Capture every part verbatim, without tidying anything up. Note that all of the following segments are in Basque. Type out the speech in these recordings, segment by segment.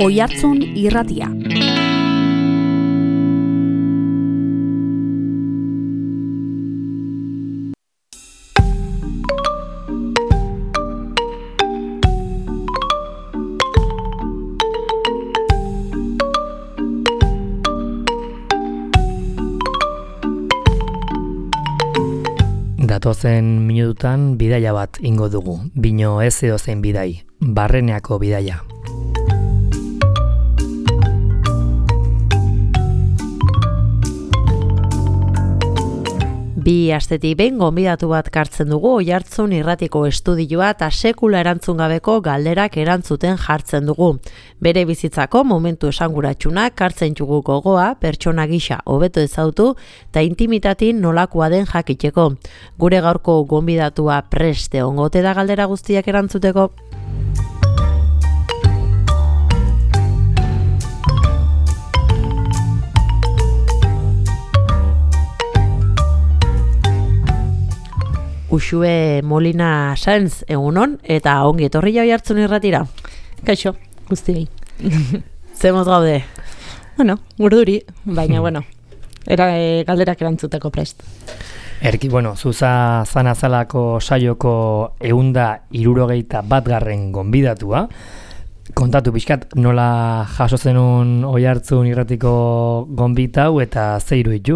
Oihartzun irratia. Datozen minututan bidaia bat ingo dugu, bino ez edozein bidai, Barreneako bidaia. Bi astetik behin gonbidatu bat kartzen dugu Oihartzun irratiko estudioa eta sekula erantzun gabeko galderak erantzuten jartzen dugu. Bere bizitzako momentu esanguratsunak kartzen dugu gogoa, pertsona gisa hobeto ezautu eta intimitatin nolakoa den jakiteko. Gure gaurko gonbidatua prest egongote da galdera guztiak erantzuteko. Uxue Molina Sáenz egunon, eta ongi etorri jau Oihartzun irratira. Kaixo, guztiei. Zemoz gaude? Bueno, urduri, baina, bueno, era e, galderak erantzuteko prest. Erki, bueno, zuza zanazalako saioko eunda irurogeita bat garren gonbidatua. Kontatu pixkat, nola jaso zenun Oihartzun irratiko gonbitau eta zeiru ditu?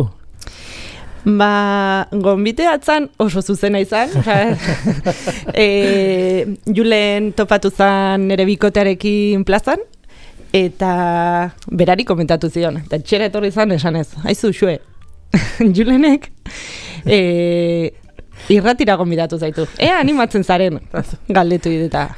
Ba, gonbiteatzen oso zuzena izan. e, Julen topatu zan nere bikotearekin plazan, eta berari komentatu zion. Eta txera etorri zan esan ez. Aizu, xue, Julenek e, irratira gonbidatu zaitu. Ea animatzen zaren, galdetu ideta.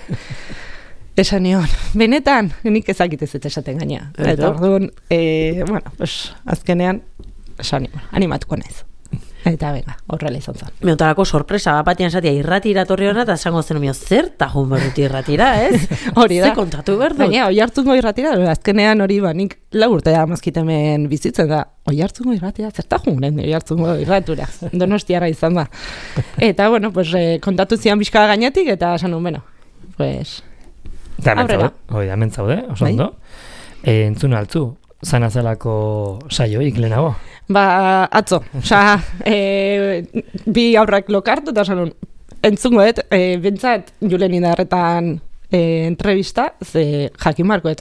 Esan nion, benetan, nik ezakitez eta esaten gaina. Eta orduan, e, bueno, pues, azkenean, esan nion, animatuko naiz. Eta venga, horrela izan zen. Meutarako sorpresa, bapatian esatia irratira torri hona, eta esango zen mio, zer tajun berruti irratira, ez? Hori da. Ze kontatu berdu? Baina, Oihartzungo irratira, azkenean hori ba, nik lau urte da mazkitemen bizitzen da. Oihartzungo irratira, zer tajun guren Oihartzungo irratura. Donostiarra izan da. Eta, bueno, pues, eh, kontatu zian bizka gainetik, eta esan nun, bueno, pues, aurrera. Hoi, hemen zaude, oso ondo. E, entzun altzu, zanazelako saioik lehenago? Ba, atzo, oza, e, bi aurrak lokartu eta esan entzungoet, e, bentsat Julen Idarretan e, entrevista, ze jakin markoet,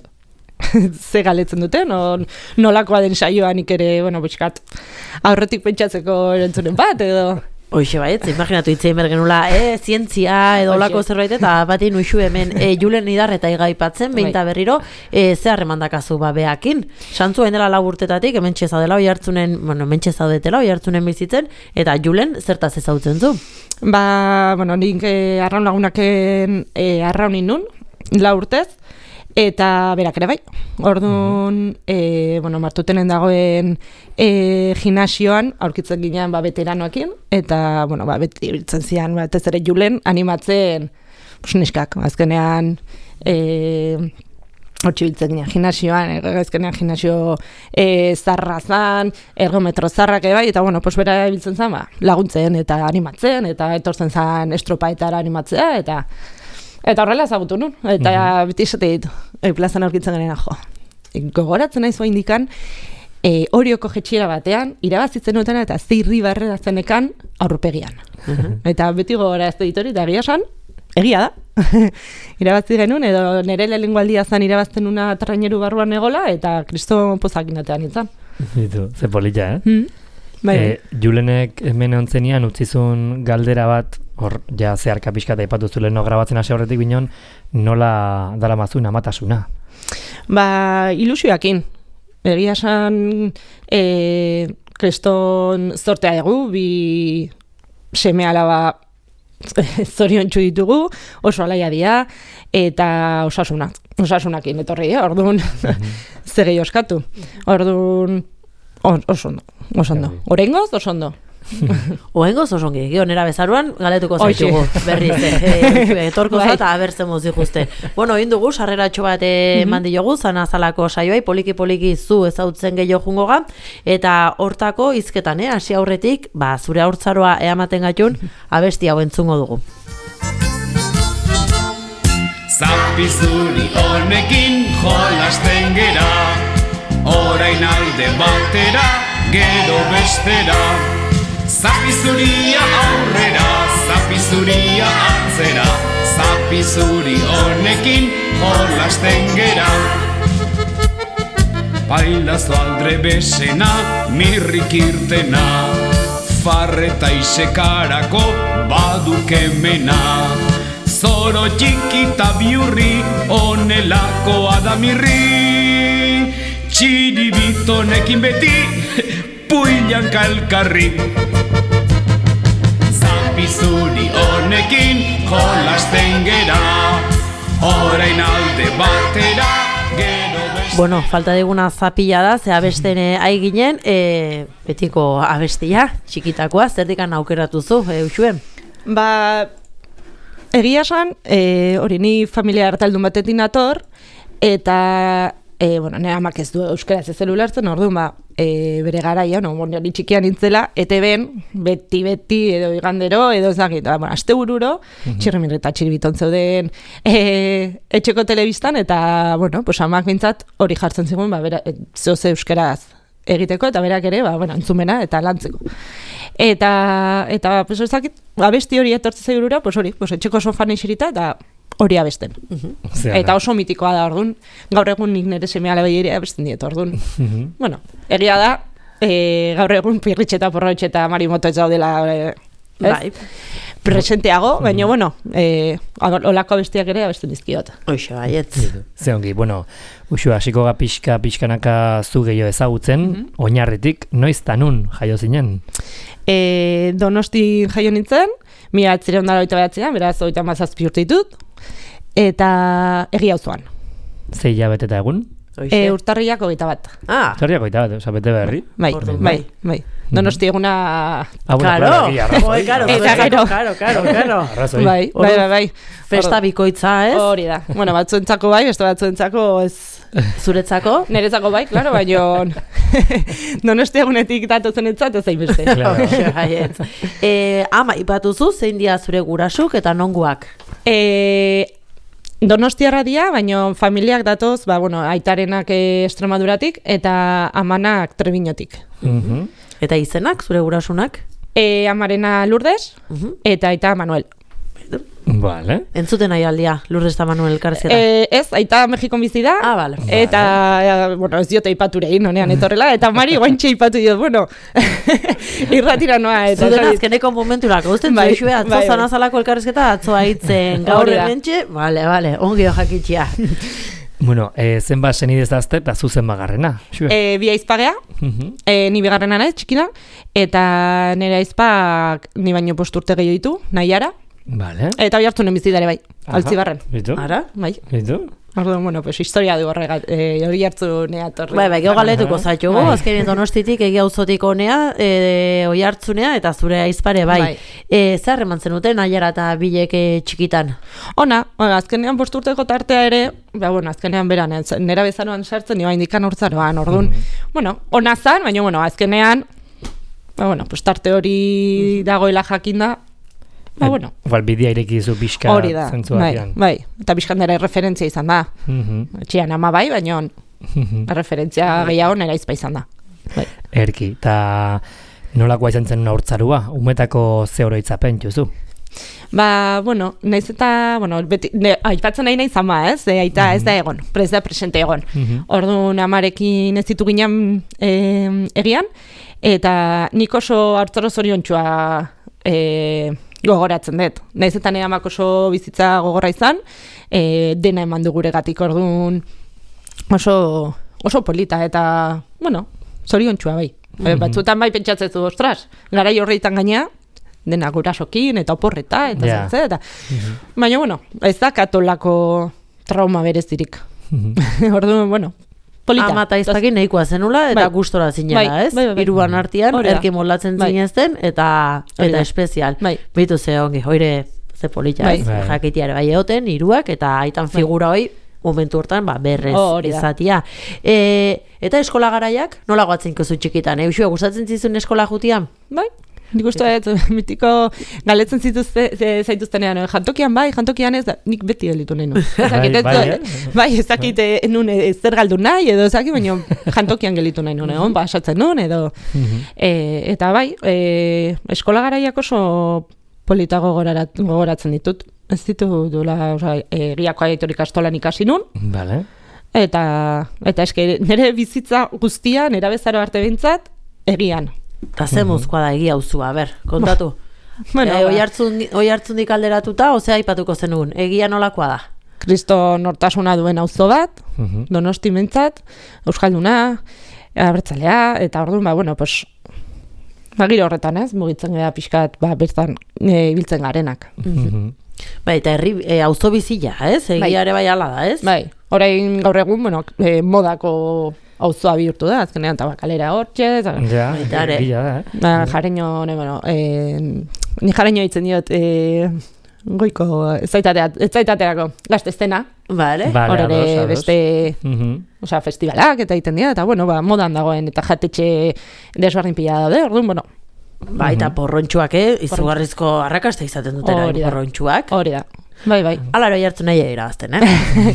ze galetzen duten, o, nolakoa den saioan ere, bueno, bitxkat, aurretik pentsatzeko erantzunen bat, edo... Hoxe baiet, imaginatu itzein bergenula, e, zientzia edo olako zerbait, eta batin uxu hemen e, Julen Idarreta igaipatzen, behinta berriro, e, ze harremandakazu ba beakin. Santzu hain dela lau urtetatik, hemen txezadela Oihartzunen, bueno, hemen txezaudetela Oihartzunen bizitzen, eta Julen zertaz ezautzen zu? Ba, bueno, nik e, arraun lagunaken e, arraunin nun, lau urtez, eta berak ere bai. Orduan, e, bueno, martutenen dagoen e, gimnasioan aurkitzen ginean ba, veteranoekin, eta, bueno, ba, beti biltzen zian, batez ere Julen, animatzen, pues, neskak, azkenean, e, hortxe biltzen ginean gimnasioan, azkenean gimnasio e, zarra zan, ergometro zarrak ere bai, eta, bueno, pues, bera biltzen zan, ba, laguntzen eta animatzen, eta etortzen zan estropaetara animatzea, eta Eta horrela ezagutu nun, eta mm-hmm. beti esate ditu, e, plazan aurkitzen garen jo. E, gogoratzen naiz indikan, e, Orioko jetxiera batean, irabazitzen dutena eta zirri barrera zenekan aurpegian. Mm-hmm. Eta beti gogorazte ditori, eta egia esan, egia da. Irabazi genuen, edo nire lehenengo aldia zan irabazten una traineru barruan egola, eta Kristo pozakin atean nintzen. Ditu, ze polita, eh? Mm. Bai. E, Julenek hemen ontzenian utzizun galdera bat, hor, ja zeharka pixkata ipatu zuleno grabatzen hasi horretik binon, nola dala mazun amatasuna? Ba, ilusioakin. Egia esan, e, Kriston zortea dugu, bi seme alaba zorion txu ditugu, oso alaia dira, eta osasuna. Osasunakin etorri, eh? Orduan, zegei oskatu. Orduan, oso ondo, oso ondo. Orengoz, oso ondo. Oengoz oso ongi, gionera bezaruan galetuko zaitugu, berriz, eh, etorko zat, abertzen mozi juste. Bueno, indugu, sarreratxo bat eman diogu, zanazalako saioai, poliki-poliki zu ezautzen gehiago jungoga, eta hortako hizketan, eh, hasi aurretik, ba, zure haurtzaroa eamaten gatun, abesti hau entzungo dugu. Zap Zapizuri honekin jolasten gera, orain alde batera, gero bestera. Zapizuria aurrera, zapizuria atzera, zapizuri honekin jolasten gera. Bailazo aldre besena, mirrik irtena, farreta isekarako badukemena. Zoro txikita biurri, onelakoa da mirri, txiribitonekin beti, puilan kalkarri. Zapizuri honekin jolasten gera, orain alde batera, gero beste. Bueno, falta diguna zapilla da, ze abesten ai ginen, e, betiko abestia, txikitakoa, zerdikan aukeratu zu, e, Uxuen? Ba, egia esan, e, hori ni familia hartaldun batetik nator, eta, e, bueno, nire amak ez du euskaraz ez ulertzen, orduan ba, e, bere garaia, no, bon, ni txikian nintzela, E T Ben, beti-beti, edo igandero, edo ezagit, bueno, aste bururo, mm-hmm. txirrimirri eta txiribiton zeuden e, etxeko telebistan, eta, bueno, pues amak bintzat hori jartzen zigun, ba, bera, zeoze euskaraz egiteko, eta berak ere, ba, bueno, entzumena eta lantzeko. Eta, eta, pues, ezakit, abesti hori etortze zaigurura, pues hori, pues, etxeko sofan isirita, eta hori abesten. Uh-huh. Eta oso mitikoa da, orduan, gaur egun nik nire seme alabai ere abesten diet, orduan. Uh-huh. Bueno, egia da, e, gaur egun pirritxeta, porrotxeta, marimoto ez daudela, e, bai. presenteago, uh-huh. baina, bueno, e, olako abestiak ere abesten dizkiot. Oixo, baietz. Ze ongi, bueno, Uxu, hasiko ga pixka, pixkanaka zu gehiago ezagutzen, uh-huh. oinarritik, noiz tanun jaio zinen? E, Donosti jaio nintzen, mila atzireun dara oita behatzean, beraz oita mazazpi urte ditut, eta egia auzoan. Zei jabeteta egun? E, urtarriak hogeita bat. Ah. Urtarriak hogeita bat, oza, bete berri? Bai, bai, bai, bai. Donosti eguna... Ah, bueno, claro, arrazoi. Claro, claro, claro, claro, claro. Arrazoi. Bai, bai, bai, bai. Festa bikoitza, ez? Hori da. Bueno, batzuentzako bai, beste batzuentzako ez... Zuretzako? Nerezako bai, claro, baina... Donosti egunetik datotzen etzat, ez zain beste. Claro. eh, ama, ipatuzu, zein dia zure gurasuk eta nonguak? Eh... Donostiarra dia, baina familiak datoz, ba, bueno, aitarenak eh, Extremaduratik eta amanak Trebinotik. Uh-huh. Eta izenak, zure gurasunak? E, amarena Lourdes uh-huh. eta aita Manuel. Vale. Entzuten nahi aldia, Lourdes eta Manuel Karziera? E, ez, aita Mexikon bizi da. Ah, vale. Eta, vale. bueno, ez diote ipaturei, nonean etorrela, eta Mari guaintxe ipatu diot, bueno, irratira noa. Eta zuten azkeneko momenturako, usten bai, zuexue, atzo bai, zanazalako elkarrezketa, atzoa hitzen gaur hementxe, bale, bale, ongi hojakitxia. Bueno, eh, zenba senidez dazte eta zu zenba garrena? E, bi aizpagea, uh-huh. e, ni bigarrena nahi, txikina, eta nire aizpak ni baino posturte gehiago ditu, nahiara. Vale. Eta hoi hartunen bizidare bai, altzibarren. Bitu? Ara? Bai. Bitu? Orduan, bueno, pues historia du horregat, eh, hori hartzu nea torri. Bai, bai, gero galetuko zaitugu, bai. Azkenien Donostitik egia auzotik honea, e, oi hartzunea, eta zure aizpare, bai. bai. E, zer eman zenuten, aiara eta bilek txikitan? Ona, ona, azkenean posturteko tartea ere, ba, bueno, azkenean beran, nera bezaroan sartzen, nioa indikan urtzaroan, orduan, mm-hmm. bueno, ona zan, baina, bueno, azkenean, ba, bueno, pues tarte hori dagoela jakinda, ba, bueno. Igual bidea irekizu pixka zentzu batean. Bai, bai, eta pixkan dara referentzia izan da. Mm-hmm. Txian ama bai, baina mm-hmm. referentzia gehiago nera izpa izan da. Bai. Erki, eta nolakoa izan zen urtzarua? Umetako ze oroitzapen juzu? Ba, bueno, naiz eta, bueno, beti, ne, aipatzen nahi nahi zama, ez? E, aita mm-hmm. ez da egon, prez da presente egon. Mm-hmm. Orduan amarekin ez ditu ginen e, egian, eta nik oso hartzaro zoriontxua e, gogoratzen dut. Naiz eta nire amak oso bizitza gogorra izan, e, dena eman du guregatik, orduan oso, oso polita, eta, bueno, zoriontxua bai. Mm-hmm. Batzuetan bai pentsatzezu, ostras, garai horreitan gainea, dena gurasokin, eta oporreta, eta yeah. zentze, eta... Mm-hmm. Baina, bueno, ez da katolako trauma berezirik. Mm-hmm. Orduan, bueno, polita. Ama eta izpakin nahikoa zenula, eta bai. Gustora zinela, bai. ez? Bai, bai, bai. Iruan artian, erki moldatzen bai. Zinezten, eta, eta espezial. Bai. Bitu ze ongi, hoire ze polita, bai. Ez? Jakitiare bai egoten, iruak, eta aitan figura hoi, momentu hortan, ba, berrez oh, izatia. E, eta eskola garaiak, nola guatzen kozu txikitan? Eusua, gustatzen zizun eskola jutian? Bai. Nik uste dut, mitiko galetzen zituzte, zaituztenean, jantokian bai, jantokian ez, da, nik beti elitu nahi nu. Bai, bai, eh? Bai, ezakit nun zer galdu nahi, edo ezakit, baina jantokian gelitu nahi nun, egon, basatzen nun, edo... e, eta bai, e, eskola garaiak oso polita gogorat, gogoratzen ditut. Ez ditu duela, oza, egiako aitorik astolan ikasi nun. Vale. Eta, eta eske, nire bizitza guztia, nire bezaro arte bintzat, egian. Eta ze mozkoa da egia auzua, ber, kontatu. Bueno, e, ba. Oi hartzundik alderatuta, ozea aipatuko zenun, egia nolakoa da? Kristo nortasuna duen auzo bat, Donosti mentzat, euskalduna, abertzalea, eta orduan, ba, bueno, pues, ba, giro horretan ez, mugitzen gara pixkat, ba, bertan e, ibiltzen garenak. Bai, eta herri, e, auzo bizila, ez? Egia ere bai ala da, ez? Bai, orain gaur egun, bueno, e, modako auzoa bihurtu da, azkenean tabakalera hortxe, ja, Baitare. gila da, eh? ba, jareño, ne, bueno, e, ni jareño ditzen diot, e, goiko, ez zaitaterako, gazteztena, Vale. Vale, hor ere ados, ados. beste, Mhm. osea, festivalak eta egiten dira, eta bueno, ba, modan dagoen, eta jatetxe desberdin pila daude, orduan, bueno, Bai, eta porrontxuak, eh? Izugarrizko arrakasta izaten dutera, Hori da. porrontxuak. hori da. Bai, bai. Ala ero jartzen nahi irabazten, eh?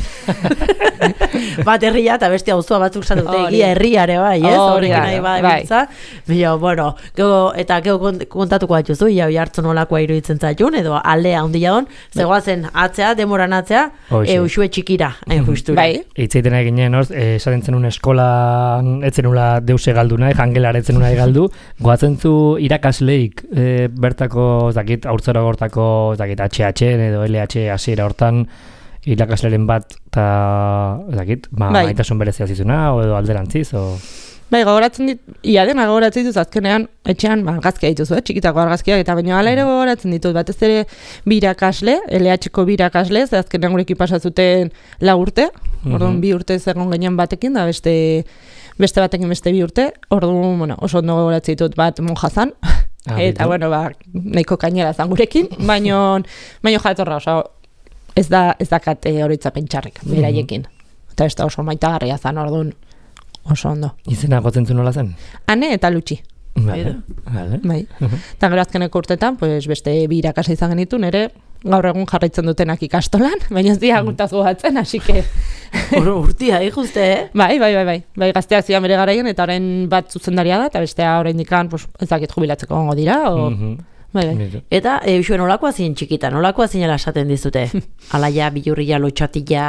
Bat herria eta beste auzoa batzuk esan dute, Hori egia da. herriare bai, ez? Hori Horrekin da, nahi bada bai. ebintza. Bila, bueno, gego, eta gego kont- kontatuko batzuzu, ia oi hartzen nolakoa iruditzen zaitun, edo aldea handia hon, zegoazen atzea, demoran atzea, Hoxe. e, usue txikira, hain justura. Bai, Itzeiten egin ginen, oz, eh, esaten zenun eskolan etzenula deuse galdu nahi, jangelar etzenula galdu, goatzen zu irakasleik eh, bertako, ez dakit, haurtzara hortako, ez dakit, H H edo L H hasiera hortan, irakasleren bat, eta, ez dakit, ma, Bai. maitasun berezia zizuna, o edo alderantziz, o... bai, gogoratzen dit, ia dena gogoratzen dituz azkenean, etxean, ba, argazkia dituzu, eh? Txikitako argazkiak, eta baina hala ere gogoratzen ditut, batez ere bi irakasle, L H-ko bi irakasle, ze azkenean gurekin pasazuten lau urte, orduan bi urte zergon gainean batekin, da beste, beste batekin beste bi urte, orduan, bueno, oso ondo gogoratzen ditut bat monja zan, Ah, eta, bitu. bueno, ba, nahiko kainera zan gurekin, baino, baino jatorra, oso, ez da, ez dakat e, horitzapen txarrik, beraiekin. Eta ez da oso maitagarria zan, orduan, oso ondo. Izena gotzen zu nola zen? Ane eta Lutxi. Vale, vale. Bai. Eta gero azkeneko urtetan, pues, beste bi irakasle izan genitun, ere gaur egun jarraitzen dutenak ikastolan, baina ez dira gutaz gogatzen, hasi que... Oro urtia, ikuste, eh? bai, bai, bai, bai. Bai, gazteak zidan bere garaien, eta orain bat zuzendaria da, eta bestea orain dikan, pues, ez dakit jubilatzeko gongo dira, o... Mhm. Bai, bai. Bitu. Eta, e, usue nolakoa zinen txikita, nolakoa zinela esaten dizute? Alaia, bilurria, lotxatila...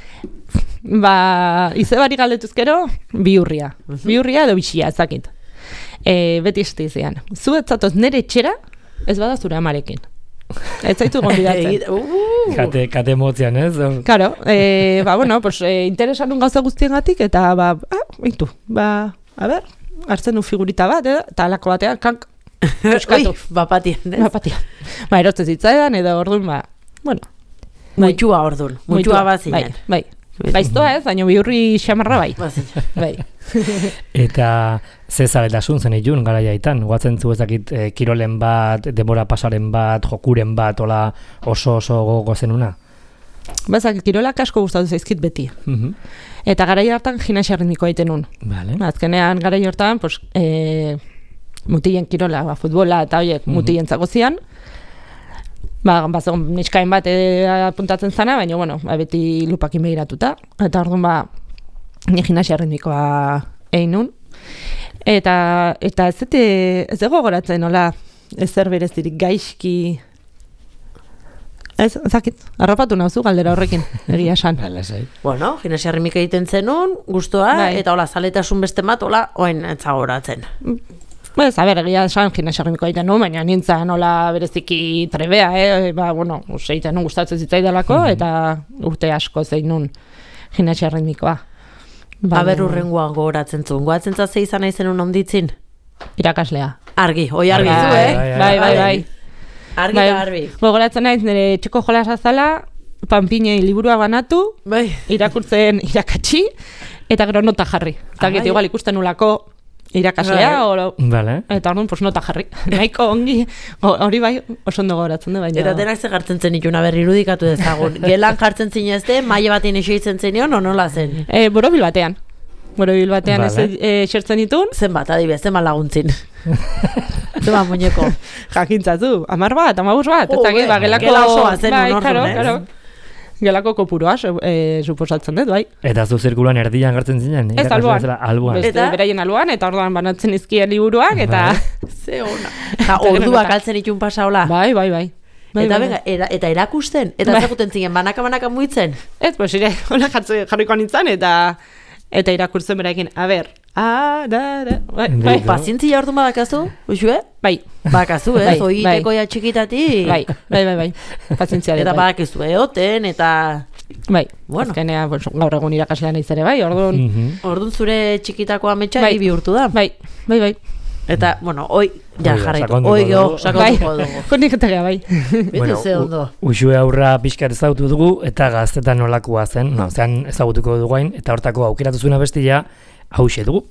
Ba, izebari galdetuzkero, bihurria. Bihurria edo bixia, ez dakit. E, beti esate izan. Zu ez zatoz nere etxera, ez bada zure amarekin. Ez zaitu gonbidatzen. Uh, Kate, kate motzean, ez? O- Karo, e, ba, bueno, pues, e, interesanun gauza guztiengatik, eta, ba, ah, baitu, ba, a ber, hartzen du figurita bat, edo, eta alako batean, kank, euskatu. Ui, bapatien, ez? Ba, patia. Ba, erotzen zitzaidan, edo orduan, ba, bueno. bai. Muitxua ordun, muitxua bazinen. Bai, bai. Gaiztoa ez, baina bihurri xamarra bai. Bazinen. Bai. Eta ze zaletasun zen itun garaiaitan, guatzen zu ez dakit eh, kirolen bat, denbora pasaren bat, jokuren bat, ola oso oso gogo zenuna. Bazak, kirolak asko gustatu zaizkit beti. Mhm. Eta garai hartan gimnasia ritmikoa egiten nun. Vale. Azkenean garai hortan, pues, e, mutilen kirola, ba, futbola eta horiek mutilen zagozian. Ba, bazegon niskain bat e, apuntatzen zana, baina, bueno, ba, beti lupakin begiratuta. Eta orduan, ba, ni gimnasia ritmikoa egin nun. Eta, eta ez zete, ez dago goratzen, nola, ezer berezirik gaizki... Ez, zakit, arrapatu nauzu galdera horrekin, egia esan. Vale, zai. Bueno, gimnasia rimika egiten zenun, gustoa, Bai. eta hola, zaletasun beste bat, hola, oen etzagoratzen. Ez, a ber, egia esan gimnasia ritmikoa egiten nun, baina nintzen nola bereziki trebea, eh? Ba, bueno, egiten nun gustatzen zitzaidalako, eta urte asko zein nun gimnasia ritmikoa. Ba, Aber urrengoa gogoratzen zuen, goatzen zaze izan nahi zenun onditzin? irakaslea. Argi, oi argi Argi, zu, eh? bai, Bai, bai, bai. Argi Bai, eta garbi. gogoratzen naiz nire txeko jolasa zala, panpinei liburua banatu, Bai. irakurtzen irakatsi, eta gero nota jarri. Eta Ah, gitu, bai. igual ikusten nulako irakaslea, Bai. oro, Vale. eta orduan, pues nota jarri. Nahiko ongi, o- hori bai, oso ondo gogoratzen du, baina... Eta denak ze jartzen zen ituna berri irudikatu dezagun. Gelan jartzen zinezte, maile batean eseitzen zenion, o nola zen? E, borobil batean. Borobil batean Vale. ez e, xertzen ditun, Zenbat, adibidez, zenbat laguntzin. Zuma muñeko. Jakintzatu, amar bat, amabuz bat, Oh, ez dakit, ba, eh, gelako... gela osoa zen bai, orduan, karo, ez? karo. Gelako kopuroa, e, suposatzen dut, bai. Eta zu zirkulan erdian gartzen zinen? Ez, irakasle alboan. bezala, alboan. Beste Eta? beraien alboan, eta orduan banatzen izkien liburuak, eta... Ze ona. Ja, orduak altzen itun pasa hola. Bai, bai, bai. Bai, Eta bai, venga, era, eta erakusten, eta Bai. ezaguten zinen, banaka-banaka muitzen. Ez, pues ire, hola jartze, jarriko nintzen, eta eta irakurtzen beraekin, a ber, a, da, da, bai, bai, Bai. Pazientzia ordu badakazu, uxue? bai, Bakazu, ez? Bai, Oiteko bai. ja txikitati. bai, bai, bai, bai, pazientzia dut, Eta bai. badakizu eoten, eta... Bai, Bueno. azkenean, pues, gaur egun irakaslean naiz ere, bai, orduan, Mhm. Orduan zure txikitako ametsa Bai. bihurtu da. bai, bai, bai, Eta, bueno, oi, ja, Hoi da, jarraitu. sakonduko Oi, geho, dugu. bai, sakonduko dugu. konik eta gea, bai. Bitu ze u- ondo. Uxue aurra pixkat ezagutu dugu eta gaztetan nolakoa zen, no, zean ezagutuko dugu hain, eta hortako aukeratu zuena bestia, hauxe dugu.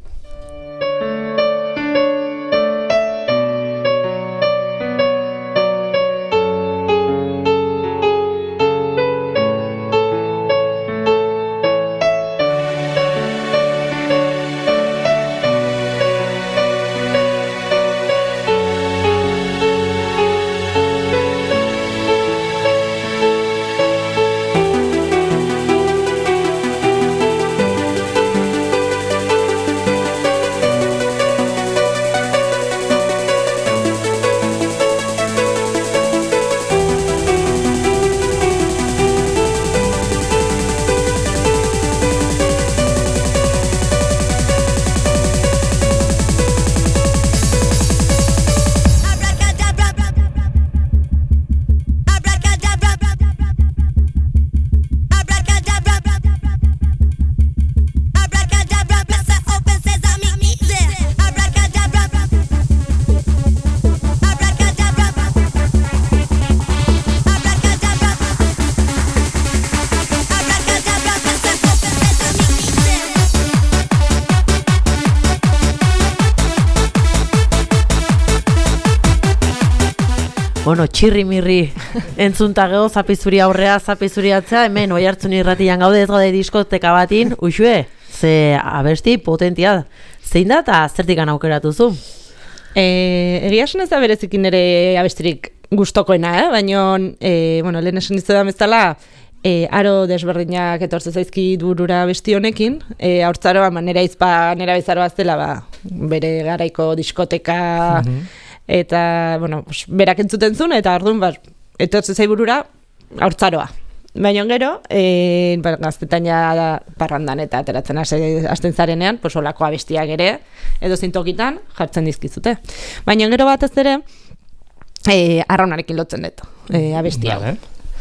Bueno, txirri-mirri entzunta geho, zapizuri aurrea, zapizuri atzea, hemen oihartzun irratian gaude ez gaude diskoteka batin, uxue, ze abesti potentia, zein da eta zertikan aukeratu zu? E, egia esan ez da berezikin ere abestirik gustokoena, eh? Baina, e, bueno, lehen esan dizudan bezala, e, aro desberdinak etortze zaizkit burura abesti honekin, e, haurtzaroa, ba, nera izpa, nera bezaroa zela, ba, bere garaiko diskoteka, eta, bueno, pues, berak entzuten zuen, eta orduan, ba, etortze zai burura, haurtzaroa. Baina gero, e, ba, gaztetan ja da parrandan eta ateratzen hase- hasten zarenean, pues olako abestiak ere, edo zintokitan jartzen dizkizute. Baina gero batez ere, e, arraunarekin lotzen dut, e, abestia. Vale.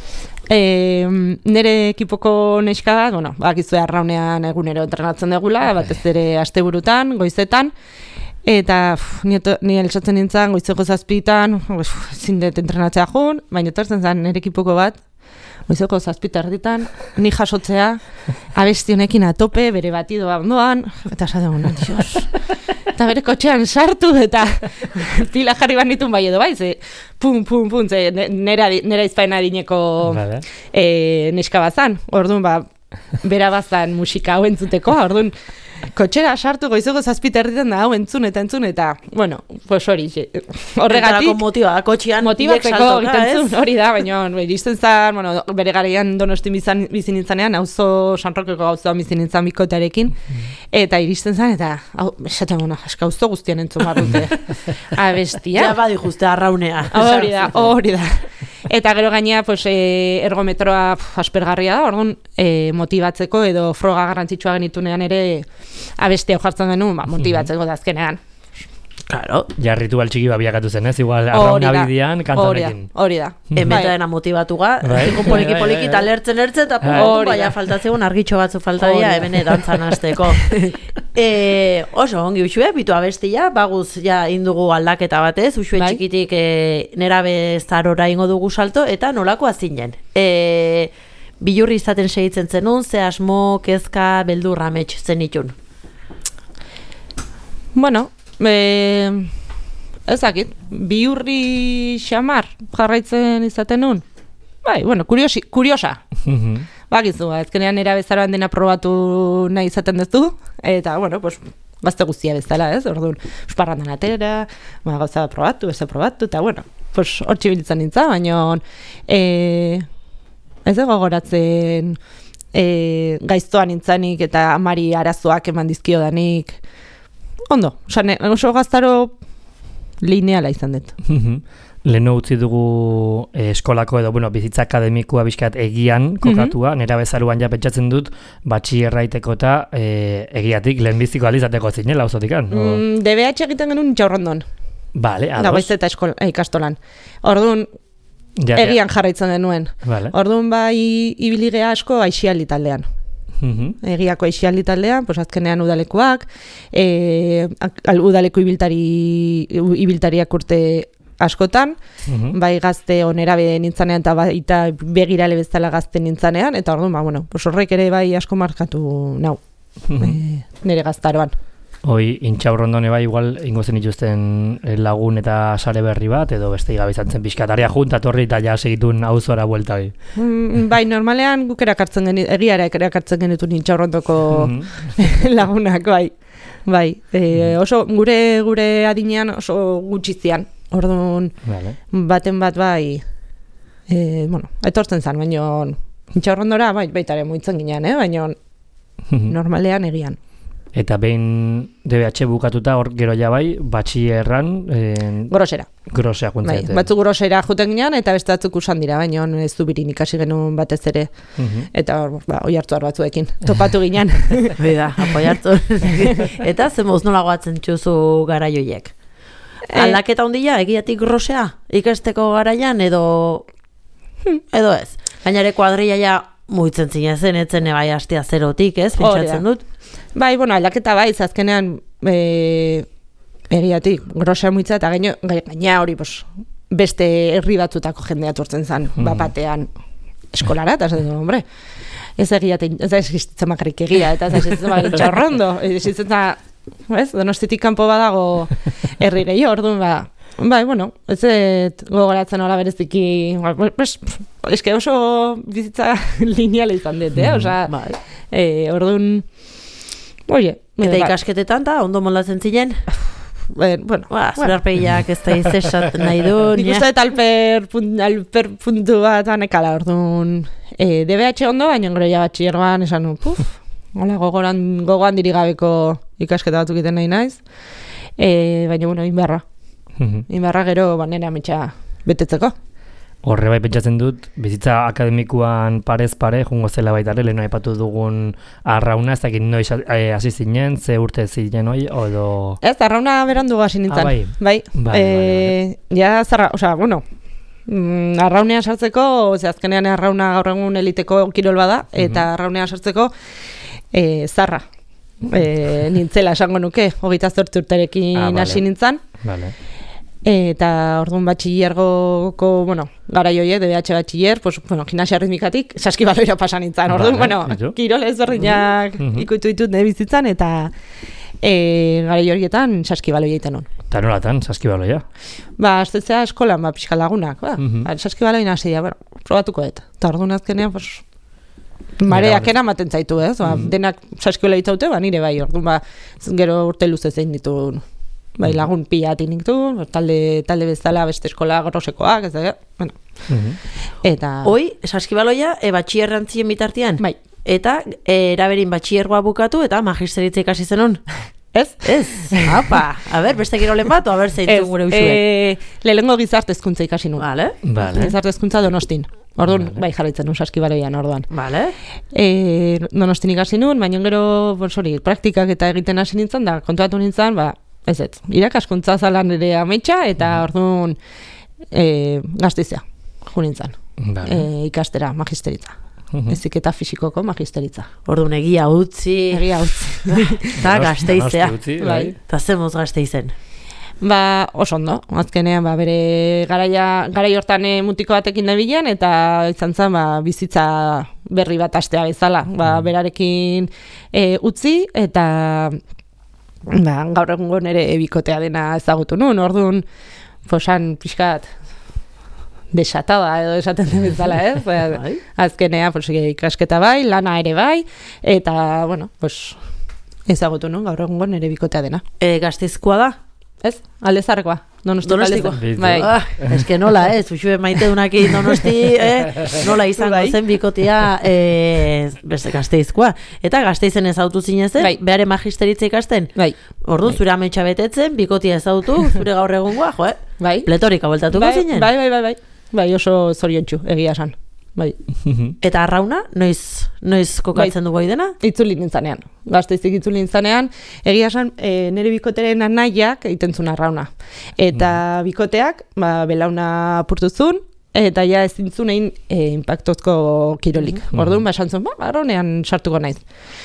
E, nire ekipoko neska bat, bueno, bakizue arraunean egunero entrenatzen degula, batez ere asteburutan, goizetan, eta uf, ni, eto, ni eltsatzen nintzen goizeko zazpitan, uf, ezin dut entrenatzea jun, baina etortzen zen nire ekipoko bat, goizeko zazpita erditan, ni jasotzea, abesti honekin atope, bere batidoa ondoan, eta esaten guen, dios, eta bere kotxean sartu, eta pila jarri banitun bai edo bai, ze, pum, pum, pum, ze, nera, nera izpaena adineko Vale. e, neska bazan, orduan, ba, bera bazan musika hau entzuteko, orduan, kotxera sartu goizeko zazpita erditan da hau entzun eta entzun eta, bueno, pues hori, horregatik, Entrako motiba, kotxian, motibatzeko biek saltoka, egiten zuen, ez? hori da, baina iristen zen, bueno, bere garaian Donostin bizan, bizi nintzanean, auzo San Rokeko auzoan bizi nintzen bikotearekin, eta iristen zen, eta, hau, esaten, bueno, eska auzo guztian entzun barrute, abestia. Ja badi juste arraunea. Hori da, hori da. Eta gero gainea, pues, e, ergometroa pf, aspergarria da, orduan e, motibatzeko edo froga garrantzitsua genitunean ere abestia jartzen genuen, ba, motibatzeko da azkenean. Claro. Ja ritual txiki babiakatu zen, ez? Igual Hori arrauna da, bidean hori da, kantonekin. hori da. Emeta Bai. dena motivatuga, Bai. ziko poliki Bai, bai, poliki bai. eta lertzen lertzen, eta Bai. pum, Hori baina da. faltatzegun argitxo batzu faltadia, Hori da. hemen dantzan hasteko. e, oso, ongi usue, bitu abestia, baguz ja indugu aldaketa batez, usue Bai. txikitik e, nerabe zarora ingo dugu salto, eta nolako zinen. E, bilurri izaten segitzen zenun, ze asmo, kezka, beldur amets zenitun. Bueno, e, ezakit, bihurri xamar jarraitzen izaten nun. Bai, bueno, kuriosi, kuriosa. Bakizu, azkenean era bezaroan dena probatu nahi izaten duzu, eta, bueno, pues, bazte guztia bezala, ez? Orduan, usparrandan atera, ba, gauza probatu, beste probatu, eta bueno, pues, hor txibilitzen nintza, baina e, ez dago gogoratzen e, gaiztoan nintzanik eta amari arazoak eman dizkio danik. Ondo, osane, oso gaztaro lineala izan dut. Leheno utzi dugu eh, eskolako edo, bueno, bizitza akademikoa bizkat egian kokatua, mm-hmm. nera bezaruan ja pentsatzen dut, batxierraiteko eta eh, egiatik lehenbiziko alizateko zinela, osotikan? Mm, D B H egiten genuen Intxaurrondon. Vale, ados. Dagoiz eta eskola, eh, ikastolan. Orduan, ja, egian ja. jarraitzen denuen. Vale. Orduan bai ibiligea asko aixialdi taldean. Mm-hmm. Egiako aixialdi taldean, pues azkenean udalekuak, eh, udaleku ibiltari, ibiltariak urte askotan, mm-hmm. bai gazte onerabe nintzanean eta baita begirale bezala gazte nintzanean, eta orduan, ba, bueno, pues horrek ere bai asko markatu nau, mm-hmm. e, nire gaztaroan. Hoi, Intxaurrondone bai, igual, ingo zen ituzten lagun eta sare berri bat, edo beste igabe izan zen pixkataria junta torri eta ja segitun auzora buelta bai. Mm, bai, normalean guk erakartzen genitu, egiara erakartzen genitu Intxaurrondoko mm-hmm. lagunak, bai. Bai, e, oso gure gure adinean oso gutxizian. Orduan, vale. Baten bat bai, e, bueno, etortzen zen, baina Intxaurrondora bai, baitare muitzen ginean, eh? Baina normalean egian. Eta behin D B H bukatuta hor gero ja bai, batxierran... Eh, grosera. Grosea juntzen. Bai, batzu grosera juten ginean, eta beste batzuk usan dira, baina ez du birin ikasi genuen batez ere. Uh-huh. Eta ba, oi hartu batzuekin, topatu ginean. Bida, apoi hartu. Eta zemoz nola goatzen txuzu garaioiek? Aldaketa handia, egiatik grosea, ikasteko garaian, edo... edo ez. Gainare kuadrilla ja muitzen zinen zen, etzen bai hastia zerotik, ez? Pentsatzen dut. Bai, bueno, aldaketa bai, azkenean e, egiatik grosea muitza, eta gaina, gaina hori pues, beste herri batzutako jendea tortzen zen, mm. bapatean eskolara, eta zaten, hombre, ez egiatik, ez da existitzen makarrik egia, eta ez existitzen makarrik Intxaurrondo, ez existitzen, ez, Donostitik kanpo badago herri gehi, orduan, ba, bai, bueno, ez ez gogoratzen hola bereziki, pues, eske oso bizitza lineala izan dut, eh? Osa, bai. eh, orduan, oie. Eta ikasketetan da, ondo moldatzen ziren? Ben, bueno, ba, zerarpegiak ez da izesat nahi du. Nik uste dut alper, punt, alper puntu bat banekala, orduan, e, D B H ondo, baina gero ja batxierroan esan, puf, hola, gogoran, gogoan dirigabeko ikasketa batzuk egiten nahi naiz, e, baina, bueno, inberra. Inberra gero banera ametsa betetzeko. Horre bai pentsatzen dut, bizitza akademikoan parez pare, jungo zela baitare, lehenu aipatu dugun arrauna, ez dakit noiz hasi zinen, ze urte zinen hoi, odo... Ez, arrauna berandu hasi nintzen. Ah, bai. Bai. Bai, e, bai, bai. Ja, zarra, osea, bueno, mm, arraunean sartzeko, ose, azkenean arrauna gaur egun eliteko kirol bada, eta uh-huh. arraunean sartzeko e, zarra. E, nintzela esango nuke, hogeita zortzi urterekin ah, vale. hasi nintzen. Vale. Eta orduan batxillergoko, bueno, garaioiek, D B H batxiller, pues, bueno, gimnasia ritmikatik, saskibaloira pasan nintzen. Orduan, vale, bueno, kirol ezberdinak uh-huh. ikutu ditut ne bizitzan, eta e, garaioietan saskibaloia egiten hon. Eta nolatan, saskibaloia? Ba, astetzea eskolan, ba, pixka lagunak, ba, uh-huh. ba saskibaloia nasi da, bueno, probatuko dut. Eta orduan azkenean, pues, mareak eramaten zaitu, ez? Ba, uh-huh. Denak saskibaloia itaute, ba, nire bai, orduan, ba, gero urte luze zein ditu, bai, lagun pila atin du, talde, talde bezala beste eskola grosekoak, ez da, bueno. Uh-huh. Eta... Hoi, saskibaloia, e, batxierran ziren bitartian? Bai. Eta, e, eraberin batxiergoa bukatu, eta magisteritza ikasi zenun? Ez? Ez, apa, a ber, beste girolen bat, a ber, zeintu gure usuek. E, lehengo gizarte hezkuntza ikasi nun. Vale. Vale. Gizarte hezkuntza Donostin. Orduan, vale. Bai, jarraitzen nun saskibaloian, orduan. Vale. E, Donostin ikasi nun, baina gero, bonsori, praktikak eta egiten hasi nintzen, da, kontuatu nintzen, ba, ez ez, irakaskuntza zalan ere ametsa, eta orduan e, gaztizea, jo nintzen, vale. e, ikastera, magisteritza. Uh-huh. Eziketa fisikoko magisteritza. Orduan egia utzi. Egia utzi. Eta gazteizea. Bai. Eta zemoz gazteizen. Ba, oso ondo. Azkenean, ba, bere garaia, garai hortan mutiko batekin da bilen, eta izan zen, ba, bizitza berri bat astea bezala. Ba, berarekin e, utzi, eta ba, gaur egungo nere ebikotea dena ezagutu nun, orduan posan pixkat desatada edo esaten den bezala, ez? Eh? Azkenea, pues, ikasketa bai, lana ere bai, eta, bueno, pues, ezagutu nun, gaur egungo nire bikotea dena. E, Gasteizkoa da? Ez? Aldezarrekoa. Donostiko Donostiko. Aldezar. Bai. Ah, eske nola, ez? Uxue maite dunaki Donosti, eh? Nola izango Bai. zen bikotea eh, beste Gasteizkoa. Eta Gasteizen ezautu zinezen, Bai. behare magisteritza ikasten. Bai. Ordu zure ametsa betetzen, bikotia ezautu, zure gaur egungoa, jo, eh? Bai. Pletorika bueltatuko Bai, zinen. bai, bai, bai, bai. Bai, oso zoriontsu, egia esan. Bai. Eta arrauna, noiz, noiz kokatzen dugu dena? Itzuli nintzanean. Gasteizik itzuli nintzanean, egia esan, e, nire bikoteren anaiak egiten zuen arrauna. Eta bikoteak, ba, belauna apurtuzun, eta ja ezin zuen egin e, impactozko kirolik. Orduan, ba, esan zuen, ba, arraunean sartuko naiz.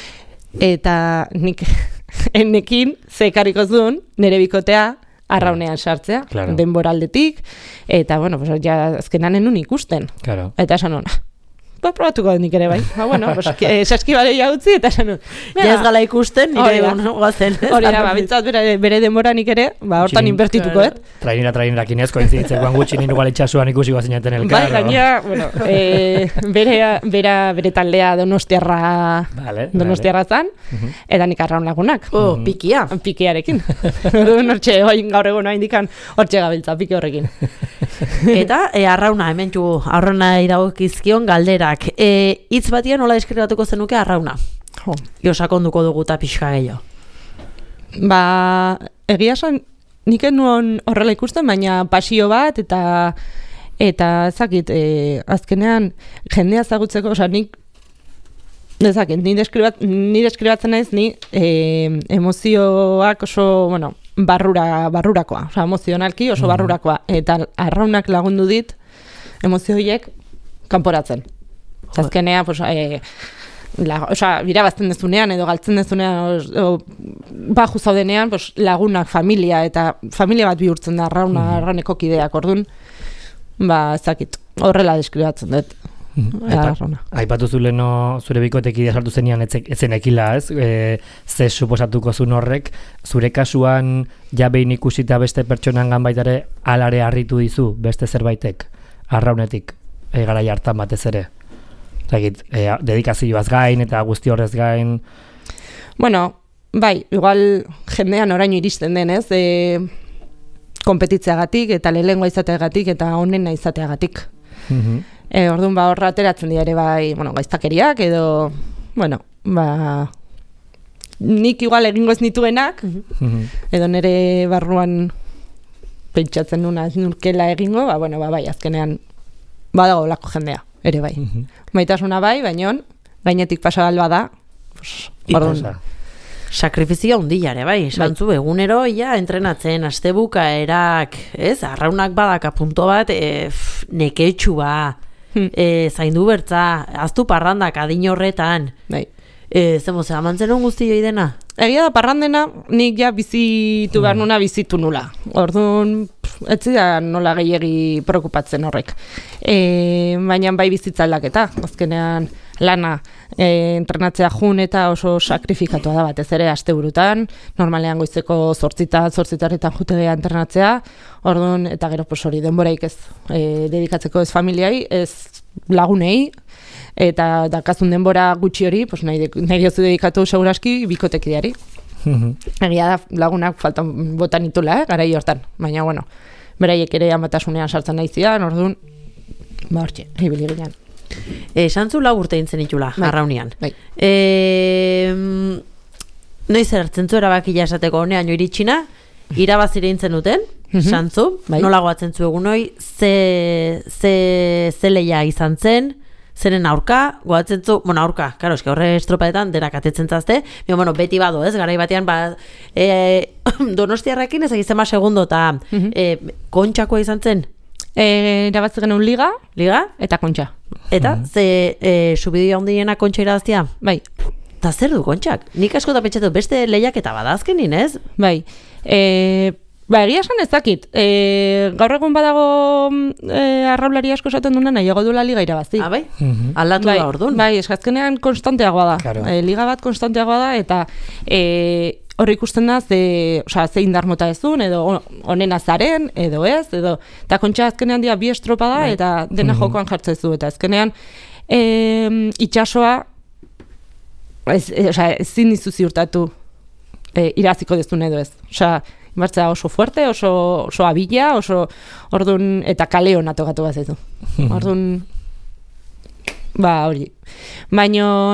Eta nik enekin zekarriko zuen, nire bikotea, arraunean sartzea, Claro. denboraldetik, eta, bueno, pues, ja, azkenan enun ikusten. Claro. Eta esan hona, ba, probatuko nik ere bai. Ba, bueno, pues, eh, saskibale jautzi, eta esan hona. Ja ez gala ikusten, Hori nire da. egun goazen. Hori da, ba, bintzat bere, bere denbora nik ere, ba, hortan Txin. inbertituko, eh? Trainera trainerakin ez, koinziditzekoan gutxi nire igual itxasuan ikusi gozineten Bai, elkar. gaina, bueno, e, bere, bera, bere taldea donostiarra, Vale, donostiarra zan, eta nik arraun lagunak. Oh, pikia. Pikearekin. Orduan hortxe, oin gaur egun indikan hortxe gabiltza, pike horrekin. Eta e, arrauna, hemen txu, arrauna idagokizkion galderak. E, hitz batian nola deskribatuko zenuke arrauna? Jo. Jo sakonduko dugu eta pixka gehiago. Ba, egia esan, nik nuen horrela ikusten, baina pasio bat, eta eta ezakit, e, azkenean jendea ezagutzeko, osea, nik ezakit, ni, deskribat, ni deskribatzen naiz, ni e, emozioak oso, bueno, barrura, barrurakoa, osea, emozionalki oso barrurakoa, eta arraunak lagundu dit emozio horiek kanporatzen. Eta azkenea, pues, e, la, osea, birabazten dezunean edo galtzen dezunean o, o, baju zaudenean, pues, lagunak, familia, eta familia bat bihurtzen da arrauna, arrauneko kideak, orduan, ba, ezakit, horrela deskribatzen dut. Arrauna. Aipatu zuleno zure bikotekidea sartu zenian etzen ekila, ez? E, ze suposatuko zuen horrek, zure kasuan ja behin ikusita beste pertsonangan baitare alare harritu dizu beste zerbaitek, arraunetik, e, garai hartan batez ere. Zagit, e, dedikazioaz gain eta guzti horrez gain. Bueno, bai, igual jendean oraino iristen denez, e, konpetitzeagatik eta lehengoa izateagatik eta onena izateagatik. Mhm. E, orduan, ba, horra ateratzen dira ere bai, bueno, gaiztakeriak edo, bueno, ba, nik igual egingo ez nituenak, Mhm. edo nire barruan pentsatzen nuna ez nurkela egingo, ba, bueno, ba, bai, azkenean badago lako jendea, ere bai. Mhm. Maitasuna bai, baina gainetik pasa alba da, pues, orduan, Itosa. Sakrifizio handiare, bai, santzu egunero, ja, entrenatzen, astebuka erak, ez, arraunak badaka punto bat, e, f, neketxu ba, Hmm. e, zaindu bertza, aztu parrandak adin horretan, bai. e, zemo, zera mantzen hon guzti joi dena? Egia da, parrandena, nik ja bizitu behar nuna, bizitu nula. Orduan, pff, ez zidan nola gehiegi preokupatzen horrek. E, baina bai bizitza aldaketa, azkenean lana e, entrenatzea jun eta oso sakrifikatua da batez ere asteburutan, normalean goizeko zortzita, zortzitarritan jutegea entrenatzea, orduan, eta gero pos hori denboraik ez e, dedikatzeko ez familiai, ez lagunei, eta dakazun denbora gutxi hori, pues nahi, de, nahi diozu dedikatu seguraski bikotekideari. Mhm. Egia da lagunak faltan botan itula, eh, garai hortan, baina bueno, beraiek ere amatasunean sartzen nahi zidan, orduan, ba hortxe, ibili ginen. E, santzu lau urte intzen itula, Bai. arraunian. Bai. E, noiz erartzen zu erabakila esateko honean jo iritsina, irabazire intzen duten, Mhm. santzu, Bai. nola goatzen zu egun hoi, ze, ze, ze leia izan zen, zeren aurka, goatzen zu, bueno, aurka, karo, eske horre estropaetan denak atetzen zazte, bio, bueno, beti bado, ez, garai batean, ba, e, donostiarrakin ez egizema segundo, eta Mhm. e, kontxakoa izan zen, E, irabatzen genuen liga liga, eta kontxa. eta ze e, subidio handiena kontxa iraztia, Bai, eta zer du kontxak? Nik askota pentsatu beste lehiak eta badazkenin, ez? bai. E, ba, egia esan ez dakit. E, gaur egun badago e, arraulari asko esaten duna nahiago duela liga irabazi. Ah, bai? Mhm. Aldatu bai, da orduan. Bai, eskazkenean konstanteagoa da. Claro. E, liga bat konstanteagoa da, eta e, hor ikusten da ze, osea, ze indar mota ezun, edo onena zaren, edo ez, edo, eta kontxa azkenean dira bi estropada, Bai. eta dena Mhm. jokoan jartzen zu, eta azkenean e, itxasoa, ez, e, osea, ezin dizu ziurtatu e, iraziko dezun edo ez. Osea, inbartzea oso fuerte, oso, oso abila, oso, orduan, eta kale hona tokatu bat zaizu. Orduan, ba, hori. Baina,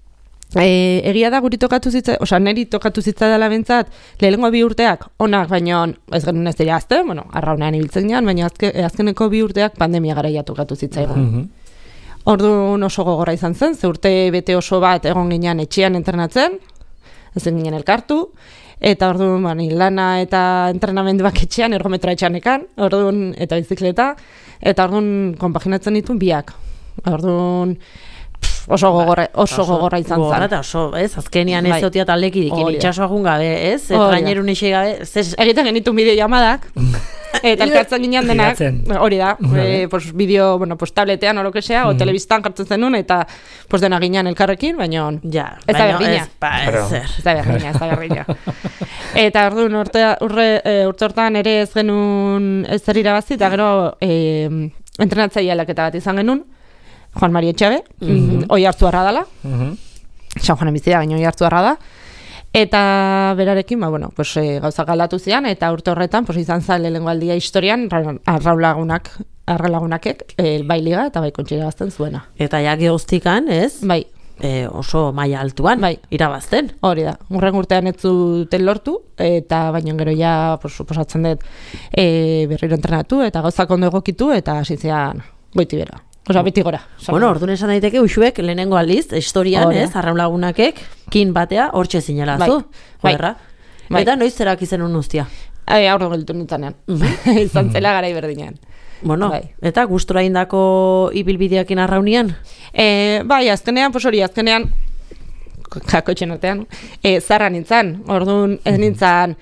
e, egia da guri tokatu zitza, osea, neri tokatu zitza dela bentzat, lehenengo bi urteak, onak, baina ez genuen ez dira azte, bueno, arraunean ibiltzen gehan, baina azke, azkeneko bi urteak pandemia garaia tokatu zitzaigun. Mm-hmm. Orduan oso gogorra izan zen, ze urte bete oso bat egon ginean etxean entrenatzen, ez ginen elkartu, eta orduan ba, lana eta entrenamenduak etxean, ergometroa etxeanekan, orduan eta bizikleta, eta orduan konpaginatzen dituen biak. Orduan oso gogorra, oso gogorra izan zen. Gogorra eta oso, ez? Azkenian ez zotia taleki dikin itxasoagun gabe, ez? Trainerun eixi gabe, zes... Egiten genitun bideo llamadak, eta elkartzen ginean denak, hori da, e, pues, bideo, bueno, pues, tabletean o lo que sea, o telebistan jartzen zenun, eta pues, dena ginean elkarrekin, baina ja, ez da berdina. Ez da berdina, ez da berdina. Eta orduan urte, urre, e, urte hortan ere ez genuen ez zer irabazi, eta gero e, entrenatzaile aldaketa bat izan genuen, Juan Mari Etxabe, mm-hmm. oi hartu harra dela, mm-hmm. San Juan emizia, baina oi hartu harra da, eta berarekin, ba, bueno, pues, e, gauza galdatu zian, eta urte horretan, pues, izan zale lehenengo aldia historian, arraulagunak, arraulagunakek, e, bai liga eta bai kontxera bazten zuena. Eta ja gehoztikan, ez? Bai. E, oso maila altuan, bai. Irabazten. Hori da, urren urtean ez zuten lortu, eta baino gero ja, pues, suposatzen dut, e, berriro entrenatu, eta gauzak ondo egokitu, eta hasi zian goiti bera. Osa, beti gora. Bueno, orduan esan daiteke, uxuek lehenengo aldiz, historian, oh, ez, arraulagunakek, kin batea, hortxe zinela zu, bai. Joderra. Bai. Eta noiz zerak izen unuztia? Ai, aurro gelditu nintzanean. Izan zela garai berdinean. Bueno, bai. Eta gustura indako ibilbideakin arraunian? E, bai, azkenean, pos hori, azkenean, jakotxen artean, e, zarra nintzen, orduan ez nintzen,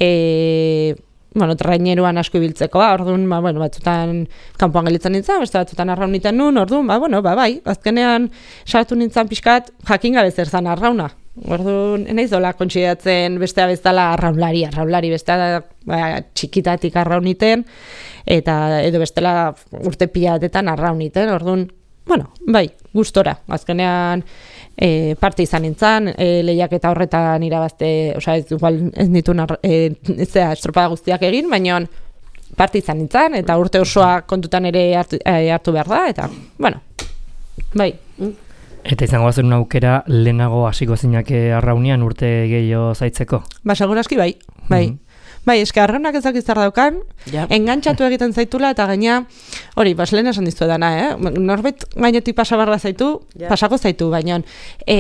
e, bueno, traineruan asko ibiltzeko, orduan, ba, bueno, batzutan kanpoan gelitzen nintzen, beste batzutan arraun nintzen nun, orduan, ba, bueno, ba, bai, azkenean sartu nintzen pixkat jakin gabe zer zan arrauna. Orduan, naiz dola kontsidatzen bestea bezala arraunlari, arraunlari bestea ba, txikitatik arrauniten, eta edo bestela urte pilatetan arrauniten, orduan, bueno, bai, gustora, azkenean e, parte izan nintzen, e, lehiaketa horretan irabazte, osea, ez igual ez nituen e, zera, estropada guztiak egin, baina parte izan nintzen, eta urte osoa kontutan ere hartu, e, hartu behar da, eta, bueno, bai. Eta izango zen aukera lehenago hasiko zinake arraunian urte gehiago zaitzeko? Ba, seguraski bai, bai. Mm-hmm. Bai, eske arraunak ezak izar daukan, ja. Engantxatu egiten zaitula, eta gaina, hori, bas lehen esan dizu edana, eh? Norbait gainetik pasabarra zaitu, ja. Pasako zaitu, baina e,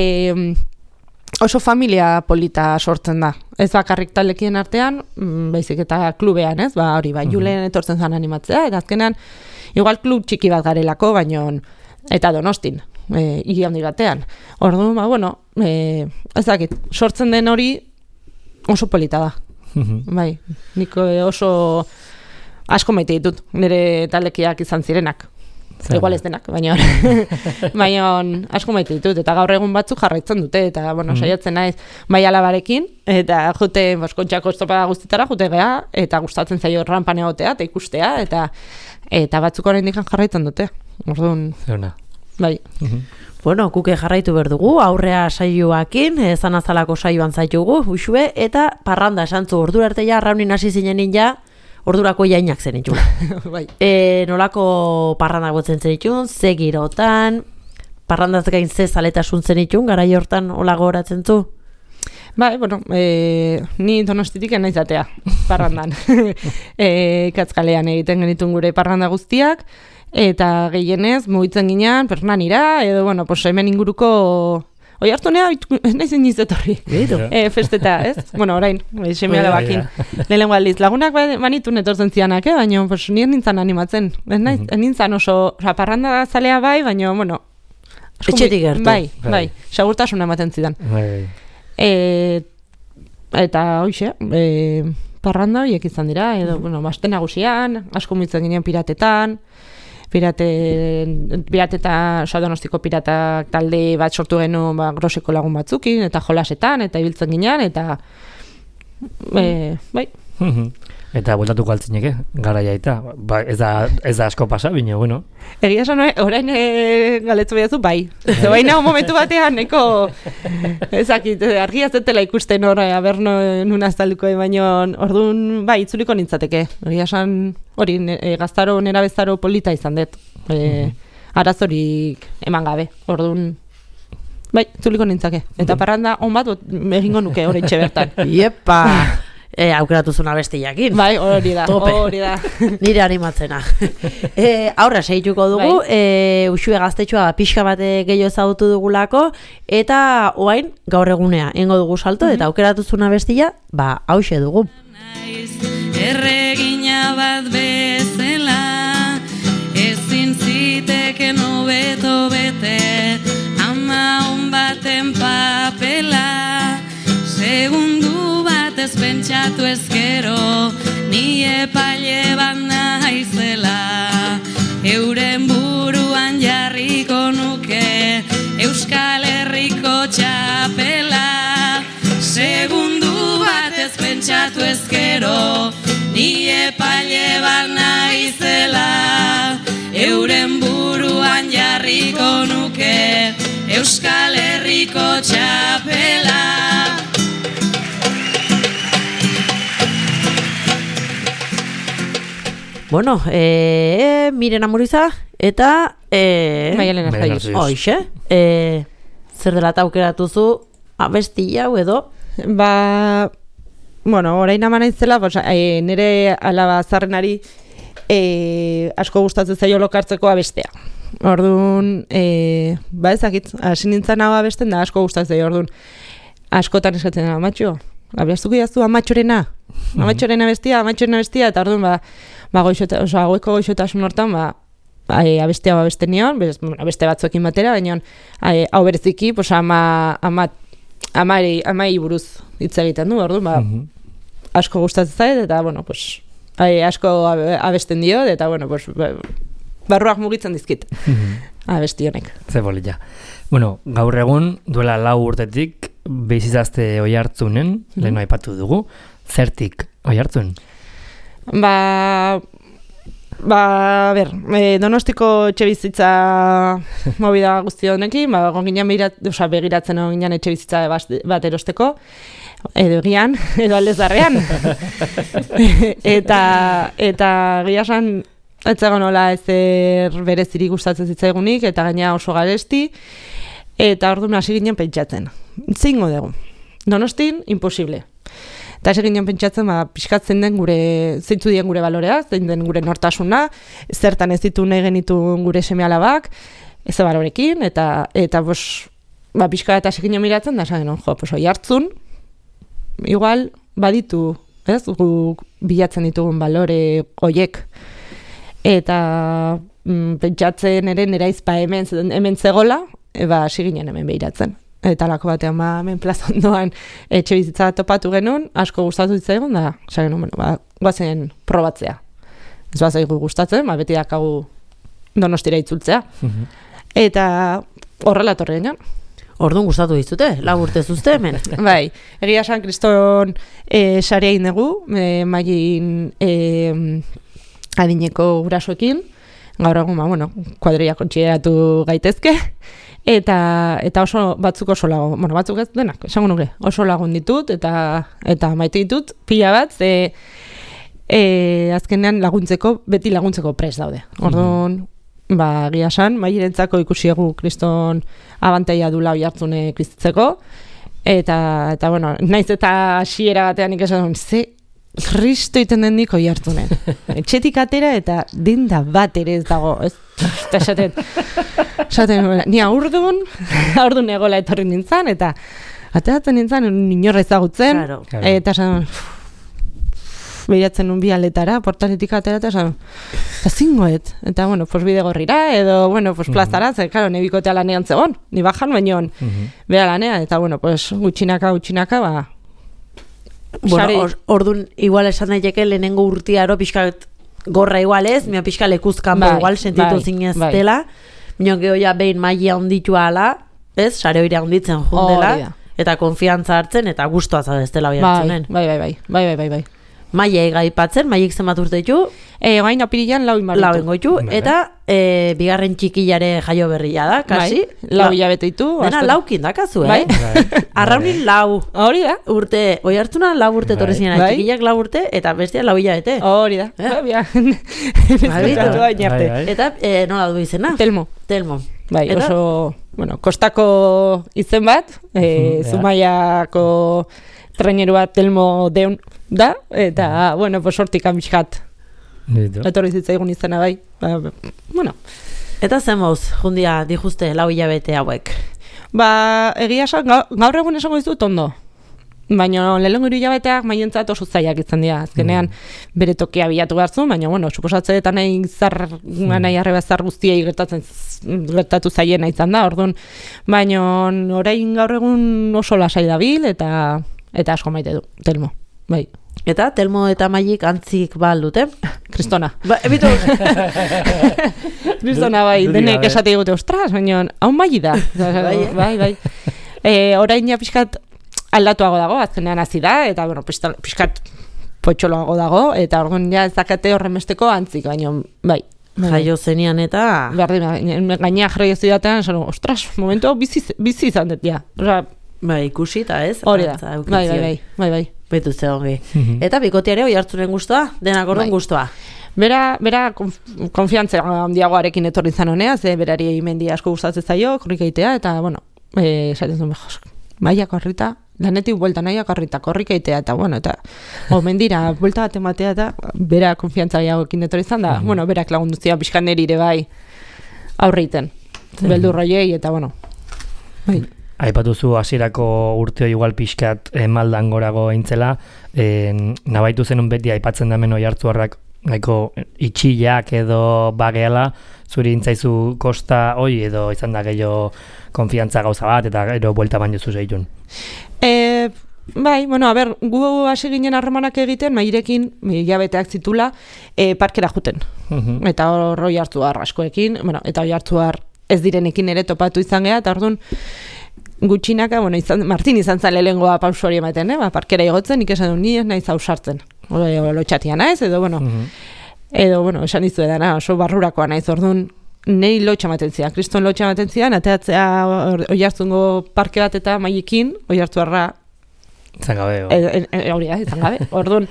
oso familia polita sortzen da. Ez bakarrik talekien artean, baizik eta klubean, ez? Ba, hori, ba, mm-hmm. Julen etortzen zan animatzea, eta azkenean, igual klub txiki bat garelako, baina, eta Donostin, e, hiri handi batean. Orduan, ba, bueno, e, ez dakit, sortzen den hori oso polita da. Bai, niko oso asko maite ditut, nire taldekiak izan zirenak. Zara. Igual ez denak, baina baina asko maite ditut, eta gaur egun batzuk jarraitzen dute, eta bueno, mm-hmm. saiatzen naiz bai alabarekin, eta jute boskontxako estropada guztitara jute gea, eta gustatzen zaio rampan egotea, eta ikustea, eta eta batzuk oraindik jarraitzen dute. Orduan, Zona. Bai. Mm-hmm. Bueno, kuke jarraitu berdugu, aurrea saioakin, ezan azalako saioan zaitugu, usue, eta parranda esantzu, ordura arte ja, arraunin hasi zinenin ja, ordurako jainak zen itxun. Bai. E, nolako parranda gotzen zen itxun, ze girotan, parrandaz gain ze zaletasun zen itxun, gara hortan hola gogoratzen zu? Bai, bueno, e, ni Donostitik enaizatea, parrandan. e, Katzkalean egiten genitun gure parranda guztiak, eta gehienez mugitzen ginean Pernanira, edo, bueno, pues hemen inguruko oi hartu nea, nahi zen nizetorri e, festeta, ez? Bueno, orain, seme alabakin lehenengo aldiz, lagunak banitu netortzen zianak, eh? Baina, pues, nien nintzen animatzen, ez nahi, mm-hmm. nintzen oso, oza, parranda zalea bai, baina, bueno, etxetik gertu. Bai, bai, segurtasuna ematen zidan. Bai, e, eta, hoxe, e, parranda horiek izan dira, edo, mm-hmm. bueno, basten nagusian, asko mitzen ginean piratetan, pirate, pirateta, oza, Donostiko piratak talde bat sortu genuen ba, groseko lagun batzukin, eta jolasetan, eta ibiltzen ginean, eta e, bai. Eta bueltatuko altzineke, garaia eta, ba, ez, da, ez da asko pasa, bine, bueno. Egia esan, orain e, galetzu behazu, bai. Zebaina momentu batean, neko, ezakit, argia zetela ikusten hor, aber no, nun aztalduko, baino, orduan, bai, itzuliko nintzateke. Egia esan, hori, e, gaztaro, nera bezaro polita izan dut. E, mm-hmm. Arazorik eman gabe, orduan, bai, itzuliko nintzake. Eta parranda, on bat, egingo nuke, hori txe bertan. Iepa! E, aukeratu zuna beste jakin. Bai, hori da, Tope. hori da. Nire animatzena. e, aurra segituko dugu, bai. e, Uxue Gaztetxoa pixka bat gehiago ezagutu dugulako, eta oain gaur egunea, engo dugu salto, mm-hmm. eta aukeratu zuna bestia, ba, hause dugu. Erregina bat bezala, ezin ziteken hobeto bete, ama hon baten papela, segundu ez pentsatu ezkero, ni epaile bat naizela. Euren buruan jarriko nuke, Euskal Herriko txapela. Segundu bat ez pentsatu ezkero, ni epaile bat naizela. Euren buruan jarriko nuke, Euskal Herriko txapela. Bueno, eh, Miren Amuriza eta eh, Maialen Arzaius. Hoxe, eh, zer dela aukeratu zu abestia hau edo? Ba, bueno, orain ama naizela, pues, e, nire alaba zarrenari e, asko gustatzen zaio lokartzeko abestea. Orduan, e, ba ezakit, hasi nintzen hau abesten da asko gustatzen zaio, orduan, askotan esatzen da, amatxo, abestuko jaztu amatxorena, amatxorena bestia, amatxorena bestia, eta orduan, ba, ba goixota, oza, goiko goixotasun hortan, ba, e, abestea ba beste nion, bez, bueno, beste batzuekin batera, baina e, hau bereziki, pues, ama, ama, amari, amai buruz hitz egiten du, orduan, ba, mm-hmm. asko gustatzen zait, eta, bueno, pues, e, asko abesten dio, eta, bueno, pues, ba, barruak mugitzen dizkit, abesti honek. Ze bolilla. Bueno, gaur egun, duela lau urtetik, bizitazte Oiartzunen, mm-hmm. lehenu aipatu dugu, zertik Oiartzun? Ba, ba, ber, e, Donostiko etxe bizitza movida guzti honekin, ba, gonginan begirat, oza, begiratzen gonginan etxe bizitza bat erosteko, edo egian, edo aldezarrean. eta, eta giasan, etzago nola ezer berezirik gustatzen zitzaigunik, eta gaina oso garesti, eta orduan hasi ginen pentsatzen. Zingo dugu. Donostin, imposible. Eta hasi ginen pentsatzen, ba, pixkatzen den gure, zeintzu dien gure balorea, zein den gure nortasuna, zertan ez ditu nahi genitu gure seme alabak, ez balorekin, eta, eta bos, ba, pixka eta hasi ginen miratzen, da esan, jo, pues, Oiartzun, igual, baditu, ez, gu bilatzen ditugun balore goiek, eta mm, pentsatzen ere nera izpa hemen, hemen zegola, eba hasi ginen hemen behiratzen. Eta lako batean, ba, hemen plaza ondoan etxe bizitza topatu genuen, asko gustatu zitzaigun, da, esan genuen, bueno, ba, guazen probatzea. Ez bazaigu gustatzen, ba, beti dakagu Donostira itzultzea. Mm-hmm. Eta horrela torre ginen. Orduan gustatu dizute, lau urte zuzte hemen. Bai, egia San Kriston e, sarea indegu, e, mailin e, adineko gurasoekin, gaur egun, ba, bueno, kuadrilla kontxideratu gaitezke, eta eta oso batzuk oso lagun, bueno, batzuk ez denak, esango nuke, oso lagun ditut, eta eta maite ditut, pila bat, ze e, azkenean laguntzeko, beti laguntzeko prest daude. Orduan, mm-hmm. ba, egia san, mairentzako ikusi egu Kriston abantaia dula Oiartzune kristitzeko, eta, eta bueno, naiz eta hasiera batean ikesan, ze Kristo iten den dik Oiartzunen. Etxetik atera eta dinda bat ere ez dago. Ez, eta esaten, esaten, ni aurdun, aurdun egola etorri nintzen, eta ateratzen nintzen, inorra ezagutzen, claro. Eta esan, behiratzen un bi aldetara, portaletik atera, eta esan, eta zingoet, eta, bueno, pues bide gorrira, edo, bueno, pues plazara, zer, claro, nebikotea lanean zegoen, ni bajan, baino, uh-huh. Bera lanean, eta, bueno, pues gutxinaka, gutxinaka, ba, bueno, orduan, igual esan daiteke lehenengo urtiaro pixkat gorra igual ez, mia pixka lekuzkan bai, igual sentitu bai, zinez bai. Dela, minon geho ja behin maia onditua ala, ez, sare hori onditzen jundela, oh, eta konfiantza hartzen, eta guztua zabeztela Oiartzunen. Bai, bai, bai, bai, bai, bai, bai. Maia egaipatzen, maiek zenbat urte ditu? E, Oain apirilan lau inbarritu. Lau engoitu, eta e, bigarren txikilare jaio berria da, kasi? Bai, lau hilabete ditu. Dena laukin dakazu, bai. eh? Arraunin lau. Hori da. Urte, oi hartzuna lau urte torri ziren, bai. txikilak lau urte, eta bestia lau hilabete. Hori da. Bai, bai. Eta e, nola du izena? Telmo. Telmo. Bai, eta? Oso, bueno, kostako izen bat, e, Zumaiako traineru bat Telmo deun da, eta, bueno, pues hortik amixkat. Etorri zitzaigun izena bai. Ba, bueno. Eta zen mauz, jundia, dijuzte, lau hilabete hauek? Ba, egia esan, gaur egun esango dizut ondo. Baina lehenengo hiru hilabeteak maientzat oso zailak izan dira. Azkenean mm. bere tokia bilatu behartzun, baina bueno, suposatzeetan nahi zar mm. nahi arreba zar guztiei gertatzen gertatu zaiena izan da. Orduan, baina orain gaur egun oso lasai dabil eta eta asko maite du Telmo. Bai. Eta Telmo eta Maiek antzik ba dute? Kristona. Ba, ebitu. Kristona bai, denek esate digute, ostras, baina hau Mai da. Bai, bai, bai. Eh, orain ja pixkat aldatuago dago, azkenean hasi da, eta bueno, pixkat potxoloago dago, eta orduan ja ez dakate horrenbesteko antzik, baina bai. Jaio zenian eta... Berdin, gainea jarri ez didatean, esan, ostras, momentu hau bizi, bizi izan dut, ja. Osa, bai, ikusi eta ez? Hori da, bai, bai, bai, bai, bai. Betu ze ongi. Eta bikotiare hoi hartzuren guztua, denak orduan bai. guztua. Bera, bera konf, konfiantza handiagoarekin etorri zan honea, ze berari mendi asko gustatzen zaio, korrika egitea, eta, bueno, eh, esaten zuen, Maia korrita, lanetik buelta nahiak korrita, korrika egitea, eta, bueno, eta, mendira, buelta bat ematea, eta bera konfiantza gehiagoekin etorri zan, da, bueno, berak lagunduzia pixkan erire bai aurreiten, beldurroiei, eta, bueno, bai. Aipatuzu hasierako urteo igual pixkat eh, maldan gorago eintzela, eh, nabaitu zenun beti aipatzen damen oi hartzuarrak nahiko itxilak edo bageala, zuri intzaizu kosta hoi edo izan da gehiago konfiantza gauza bat eta gero buelta baino zu zeitun. E, bai, bueno, a ber, gu hasi ginen harremanak egiten, Mairekin, hilabeteak zitula, e, parkera juten. Uh-huh. Eta hor oi hartzuar askoekin, bueno, eta oi hartzuar ez direnekin ere topatu izan geha, eta orduan, gutxinaka, bueno, izan, Martin izan zan lehengoa pausu hori ematen, eh? Ba, parkera igotzen, nik esan du, ni ez nahi zausartzen. Lotxatia naiz, edo, bueno, uh-huh. edo, bueno, esan izu edana, oso barrurakoa naiz, orduan, nei lotxa ematen zian, kriston lotxa ematen zian, ateatzea oi hartzungo parke bat eta Maiekin, oi hartu harra, izan gabe, hori da, izan gabe, orduan,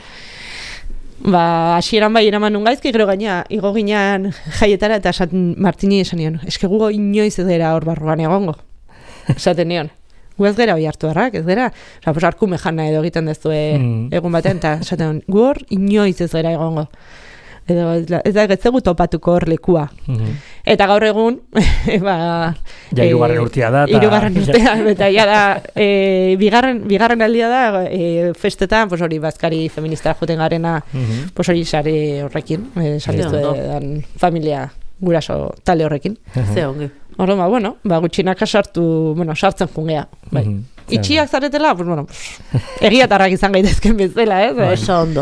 ba, hasieran bai eraman nun gaizki, gero gaina, igo ginean jaietara, eta esaten Martini esan nion, eske gu inoiz ez gara hor barruan egongo. Esaten nion, gu ez gara oi hartu harrak, ez gara, oza, pues arkume jana edo egiten dezue mm. egun batean, eta esaten gu hor inoiz ez gara egongo. Edo ez da getzegu topatuko hor lekua. Mm-hmm. Eta gaur egun, ba... Ja, irugarren urtea da. Irugarren urtea, eta ja da, e, bigarren, bigarren aldia da, e, festetan, pues hori, bazkari feministara joten garena, mm-hmm. pues hori sari horrekin, e, sari yeah, no. dan familia guraso tale horrekin. Ze ongi. Horren, ba, bueno, ba, gutxinaka sartu, bueno, sartzen jungea. Bai. Mm-hmm. Itxiak zaretela, pues, bueno, egiatarrak izan gaitezken bezala, ez? Eh? Oso ondo.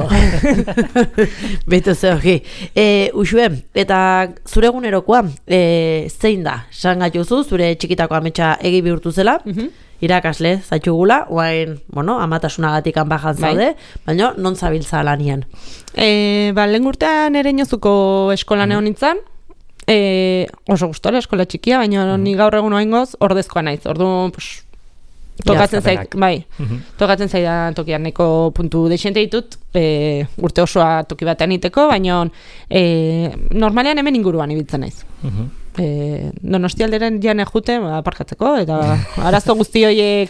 Beto ze hori. E, Uxue, eta zure egunerokoa, e, zein da? Sangatuzu, zure txikitako ametsa egi bihurtu zela, mm-hmm. irakasle zaitugula, oain, bueno, amatasunagatik anbajan zaude, bai. Baina non zabiltza lanian? E, ba, lehen urtean ere inozuko eskolan egon nintzen, E, oso gustora eskola txikia, baina mm. ni gaur egun oaingoz ordezkoa naiz. Orduan, pues, tokatzen zait, bai. Mm-hmm. Tokatzen zaidan tokian neko puntu deixente ditut, e, urte osoa toki batean iteko, baina e, normalean hemen inguruan ibiltzen naiz. Mm-hmm. E, Donostialderen jane jute, ba, aparkatzeko, eta arazo guzti horiek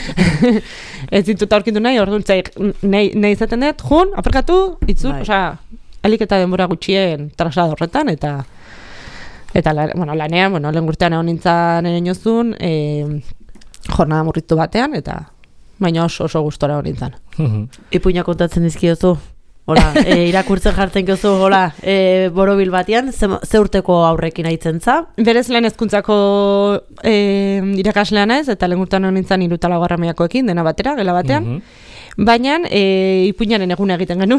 ez ditut aurkitu nahi, orduan zaik, nahi, nahi izaten dut, jun, aparkatu, itzut, bai. Osea, alik eta denbora gutxien traslado horretan, eta Eta, bueno, lanean, bueno, lehen urtean egon nintzen ere inozun, e, jornada murritu batean, eta baina oso, oso gustora egon nintzen. Ipuina kontatzen dizkiozu, hola, e, irakurtzen jartzen gozu, hola, e, borobil batean, ze, ze urteko aurrekin aitzen za? Berez lehen hezkuntzako e, irakaslean ez, eta lehen urtean egon nintzen irutala garramiakoekin, dena batera, gela batean. Mm-hmm. Baina, e, ipuinaren eguna egiten genuen.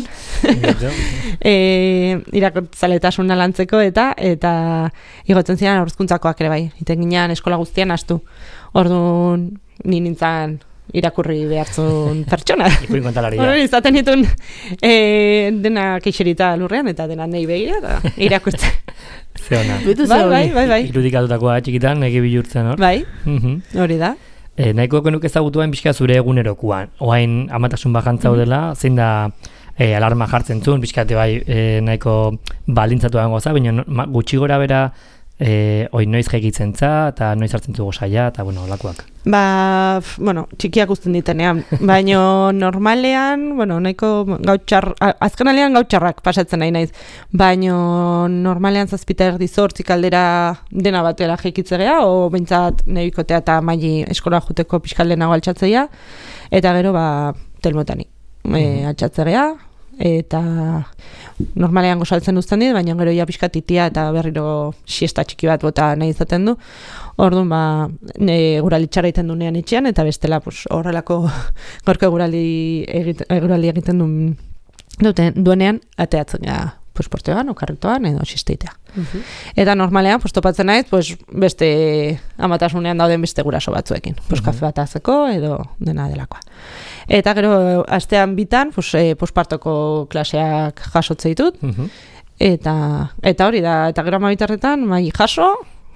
e, irakurtzaletasunan lantzeko eta eta igotzen ziren aurrezkuntzakoak ere bai. Iten ginean eskola guztian hastu. Orduan, ni nintzen irakurri behartzun pertsona. Ipuin kontalaria. Bueno, izaten ditun e, dena keixerita lurrean, eta dena nahi begira, eta irakurtzen. Zeona. Bai, bai, bai, bai. Irudikatutakoa txikitan, egi bilurtzen hor. Bai, Mhm. hori da. E, nahiko genuke ezagutu hain pixka zure egunerokoan. Oain amatasun bajantzau zein da e, alarma jartzen zuen, pixkate bai e, nahiko balintzatu dago za, baina no, ma, gutxi gora bera e, oin noiz jekitzen za, eta noiz hartzen zugo saia, eta bueno, olakoak. Ba, f- bueno, txikiak uzten ditenean, baino normalean, bueno, nahiko gautxar, a- azkenalean gautxarrak pasatzen nahi naiz, baino normalean zazpita erdi zortzik aldera dena batera jekitzegea, o behintzat nebikotea eta maili eskola juteko pixkaldenago altxatzea, eta gero, ba, telmotani, e, altxatzegea, eta normalean gozaltzen uzten dit, baina gero ja pixka titia eta berriro siesta txiki bat bota nahi izaten du. Orduan, ba, ne, gurali txarra egiten dunean etxean, eta bestela pues, horrelako gorko gurali egiten, gurali egiten duen, duten, duenean, ateatzen gara pues, porteoan, okarritoan, edo siesteitea. Eta normalean, pues, topatzen naiz, pues, beste amatasunean dauden beste guraso batzuekin. Pues, kafe bat azeko, edo dena delakoa. Eta gero, astean bitan, pues, e, pospartoko klaseak jasotze ditut, Mhm. eta, eta hori da, eta gero amabitarretan, mai jaso,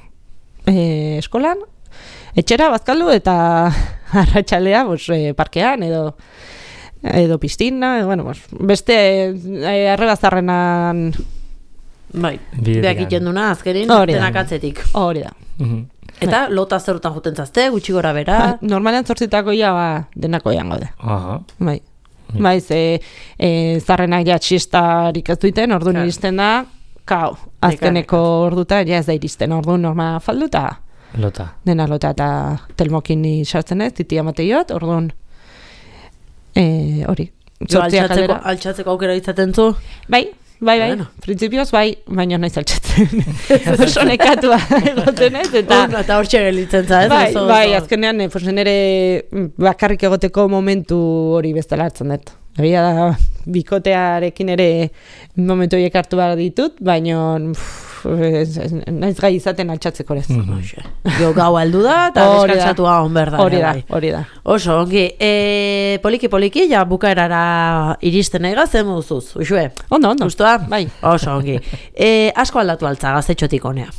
e, eskolan, etxera, bazkaldu, eta arratsalea pues, e, parkean, edo edo pistina, edo, bueno, pues, beste e, arrebazarrenan Bai, Bidetik beak han. egiten duna azkerin, Hori da. denak atzetik. hori da. Mhm. Eta lota zerutan juten zazte, gutxi gora bera. Ba, normalean zortzitako ja, ba, denako ean gaude. Aha. Bai. Bai, ze e, zarrenak ja txistarik ez duiten, orduan Claro. iristen da, kao, azkeneko orduta ja ez da iristen, orduan norma falduta, Lota. dena lota eta telmokin ni sartzen ez, titia mateiot, orduan e, hori. Jo, Zortziak altxatzeko, aldera. altxatzeko aukera izaten zu. Bai, bai, bai, Bueno. printzipioz bai, baina naiz altxatzen. Oso nekatua egoten ez, eta... Eta, eta hor txere litzen za, ez? Bai, Oso- bai, oso- azkenean, eh, pues, nire bakarrik egoteko momentu hori bestela hartzen dut. Egia da, bikotearekin ere momentu horiek hartu behar ditut, baina naiz gai izaten altxatzeko ez. Hoxe. Jo, gau aldu da, eta Hori da. deskantzatu hon berda. Hori da, bai. hori da. Oso, ongi, e, poliki-poliki, ja bukaerara iristen ega, zen moduzuz, usue? Ondo, ondo. Gustua? Bai. Oso, ongi. E, asko aldatu altza, gaztetxotik honea.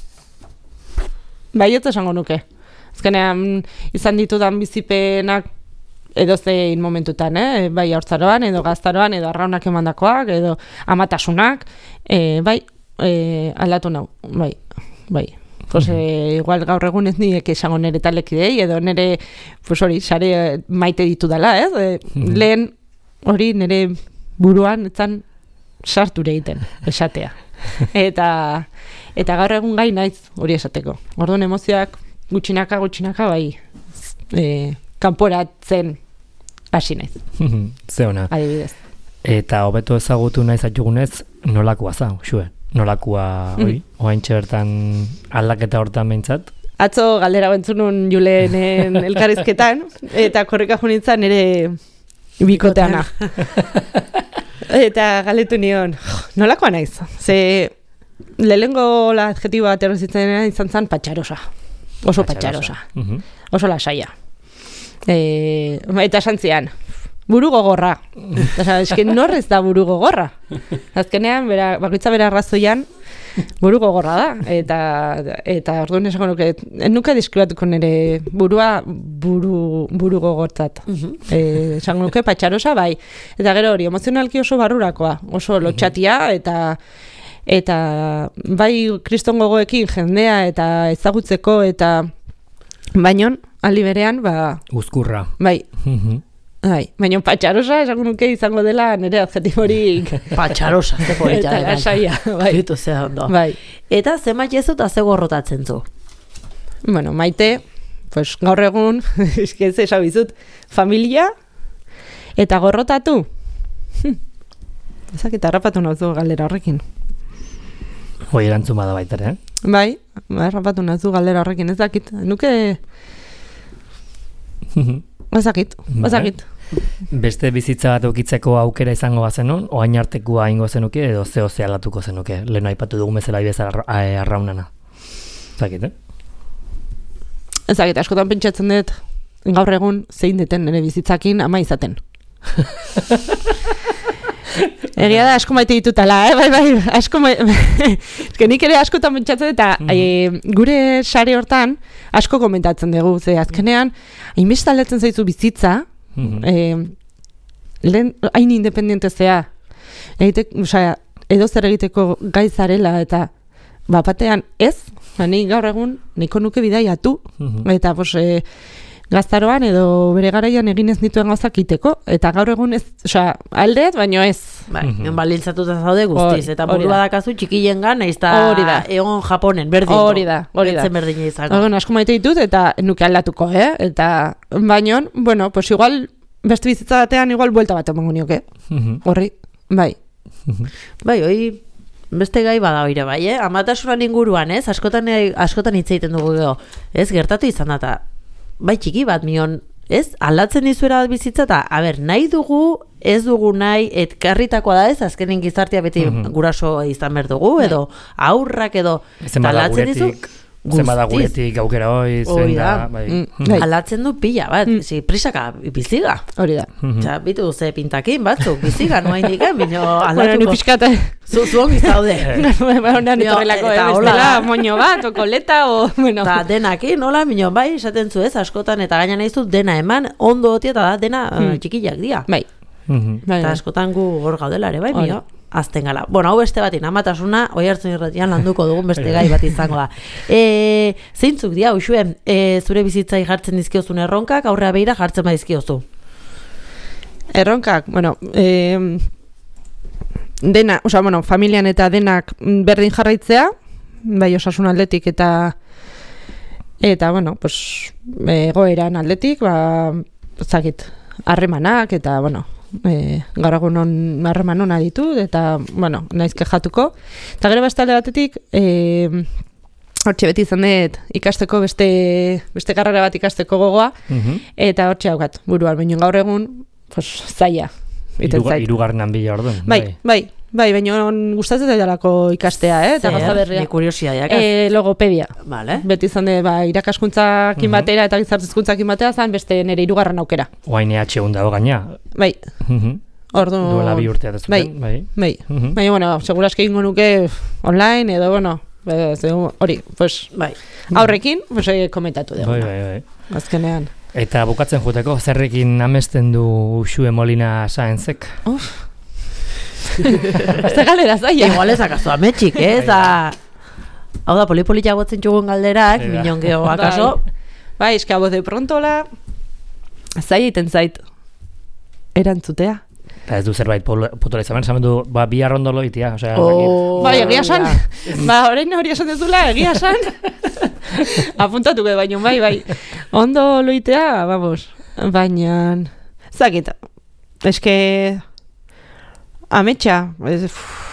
Bai, ez esango nuke. Azkenean izan ditudan bizipenak edozein momentutan, eh? Bai haurtzaroan, edo gaztaroan, edo arraunak emandakoak, edo amatasunak, e, bai, e, aldatu nau, bai, bai. Pues, e, igual gaur egun ez niek esango nire talekidei, edo nire, pues hori, sare maite ditu dela, ez? E, lehen hori nire buruan etzan sarture egiten, esatea. Eta, eta gaur egun gai naiz hori esateko. Orduan emozioak gutxinaka, gutxinaka, bai, e, kanporatzen hasi naiz, Zeona. adibidez. Eta hobeto ezagutu nahi zaitugunez, nolakoa za, xue? Nolakoa, hori? Oaintxe bertan aldaketa hortan behintzat? Atzo galdera bentzunun Julenen elkarrizketan, eta korrika junitzen ere bikoteana. Eta galetu nion, nolakoa naiz? Ze lehengo la adjetiboa aterrozitzen izan zen patxarosa. Oso patxarosa. Mhm. Oso lasaia. E, eta santzian, buru gogorra. Osa, eske norrez da buru gogorra. Azkenean, bera, bakoitza bera arrazoian, buru gogorra da. Eta, eta orduan esango nuke, nuke deskribatuko nire burua buru, buru gogortzat. e, esango nuke patxarosa, bai. Eta gero hori, emozionalki oso barrurakoa, oso lotxatia, eta eta bai kriston gogoekin jendea eta ezagutzeko, eta bainon, aldi berean, ba, Uzkurra. bai, Mhm. bai, baina patxarosa esango nuke izango dela nire adjetiborik Patxarosa, ze polita. eta beran. lasaia, bai, Bitu ze ondo. bai. Eta zenbat jezu eta ze gorrotatzen zu? Bueno, maite, pues gaur egun, eske ez esabizut, familia eta gorrotatu. Hm. Ezakit harrapatu nauzu galdera horrekin. Hoi erantzun bada baita, eh? Bai, harrapatu nauzu galdera horrekin, ez dakit. Nuke, ez dakit, ez Bai. dakit. Beste bizitza bat eukitzeko aukera izango bazenun, oain artekoa ingo zenuke, edo zeo ze aldatuko zenuke. Lehen aipatu dugu bezala ibez arra, a- arraunana. Zakit, eh? Ez dakit, askotan pentsatzen dut, gaur egun zein deten nire bizitzakin ama izaten. Egia da, asko maite ditutala, eh? Bai, bai, asko maite... Ezke nik ere askotan pentsatzen eta mm. e, gure sare hortan asko komentatzen dugu, ze azkenean, hainbeste aldatzen zaizu bizitza, mm-hmm. e, lehen, hain independiente zea, egitek, osea, edo zer egiteko gai zarela, eta bapatean ez, ni gaur egun nahiko nuke bidaiatu, mm-hmm. eta pos, e, gaztaroan edo bere garaian egin ez dituen gauzak iteko, eta gaur egun ez, osea, aldeet, baino ez. Bai, mm-hmm. balintzatuta zaude guztiz, eta burua dakazu txikilen gan, nahiz da egon Japonen, berdin. Hori da, hori da. Berdin izango. Bueno, asko maite ditut, eta nuke aldatuko, eh? Eta, baino, bueno, pues igual, beste bizitza batean, igual buelta bat emango nioke. Mm-hmm. Horri, bai. Mm-hmm. Bai, hoi, beste gai bada oire bai, eh? Amatasuran inguruan, ez? Askotan, askotan hitz egiten dugu gero, ez? Gertatu izan data, bai txiki bat mion, ez? Aldatzen izuera bat bizitza eta, a ber, nahi dugu, ez dugu nahi, etkarritakoa da ez, azkenen gizartea beti mm-hmm. guraso izan behar dugu, edo aurrak edo, aldatzen dizu, zenbada guretik aukera hoi, zen da, bai. Mm, aldatzen du pila, bat, mm. si, prisaka, biziga. Hori da. Mm-hmm. Txa, bitu ze pintakin batzuk, biziga, noa indiken, bino aldatuko. Bueno, ni pixkata. Zu, zuon gizaude. Honean etorrelako, eh, bestela, moño bat, o koleta, o, bueno. Ta denakin, nola, bino, bai, esaten zu ez, askotan, eta gaina nahizu dena eman, ondo hoti eta da, dena mm. txikillak dia. Bai. Mm-hmm. Eta askotan gu hor gaudela ere, bai, mio. Azten gala. Bueno, hau beste batin, amatasuna, oi hartzen irratian landuko dugun beste gai bat izango da. E, zeintzuk dia, Uxue, e, zure bizitzai jartzen dizkiozun erronkak, aurrea beira jartzen badizkiozu? Erronkak, bueno, e, dena, oza, bueno, familian eta denak berdin jarraitzea, bai osasun aldetik eta eta, bueno, pues, egoeran aldetik, ba, zakit, harremanak eta, bueno, E, gaur egun non harreman hona ditut eta, bueno, naiz kexatuko eta gero beste alde batetik e, hortxe beti izan dut ikasteko beste, beste karrera bat ikasteko gogoa mm-hmm. eta hortxe haukat buruan, baina gaur egun pues, zaila Iruga, irugarrenan bila orduan bai, bai, bai, baina gustatzen zailako ikastea, eh? Eta gauza berria. Ni kuriosidadiak. Eh, logopedia. Vale. Beti izan de, ba, irakaskuntzakin mm-hmm. batera eta gizartezkuntzakin batera zan beste nire hirugarren aukera. Oain E H un dago gaina. Bai. Mm-hmm. Ordu... Duela bi urtea da zuten. Bai, bai. bai. Mm-hmm. Baina, bueno, seguraski ingo nuke online edo, bueno, hori, pues, bai. Aurrekin, pues, komentatu dugu. Bai, bai, bai. Azkenean. Eta bukatzen juteko, zerrekin amesten du Uxue Molina Saenzek? Uf. Azte galera zaila. Igual ez akaso ametxik, ez? Da... Hau da, polipoliak botzen txugun galderak, minon geho, akaso? Bai, eska boz de prontola, zaila iten zait erantzutea. Eta ez du zerbait potola izan, esan du, ba, bi arrondolo itia, osea... Oh, bai, egia san. Ba, orain hori esan dezula, egia san. Apuntatuko baino, bai, bai. Ondo loitea, vamos, baina... Zakit, eske... Ametxa, ez...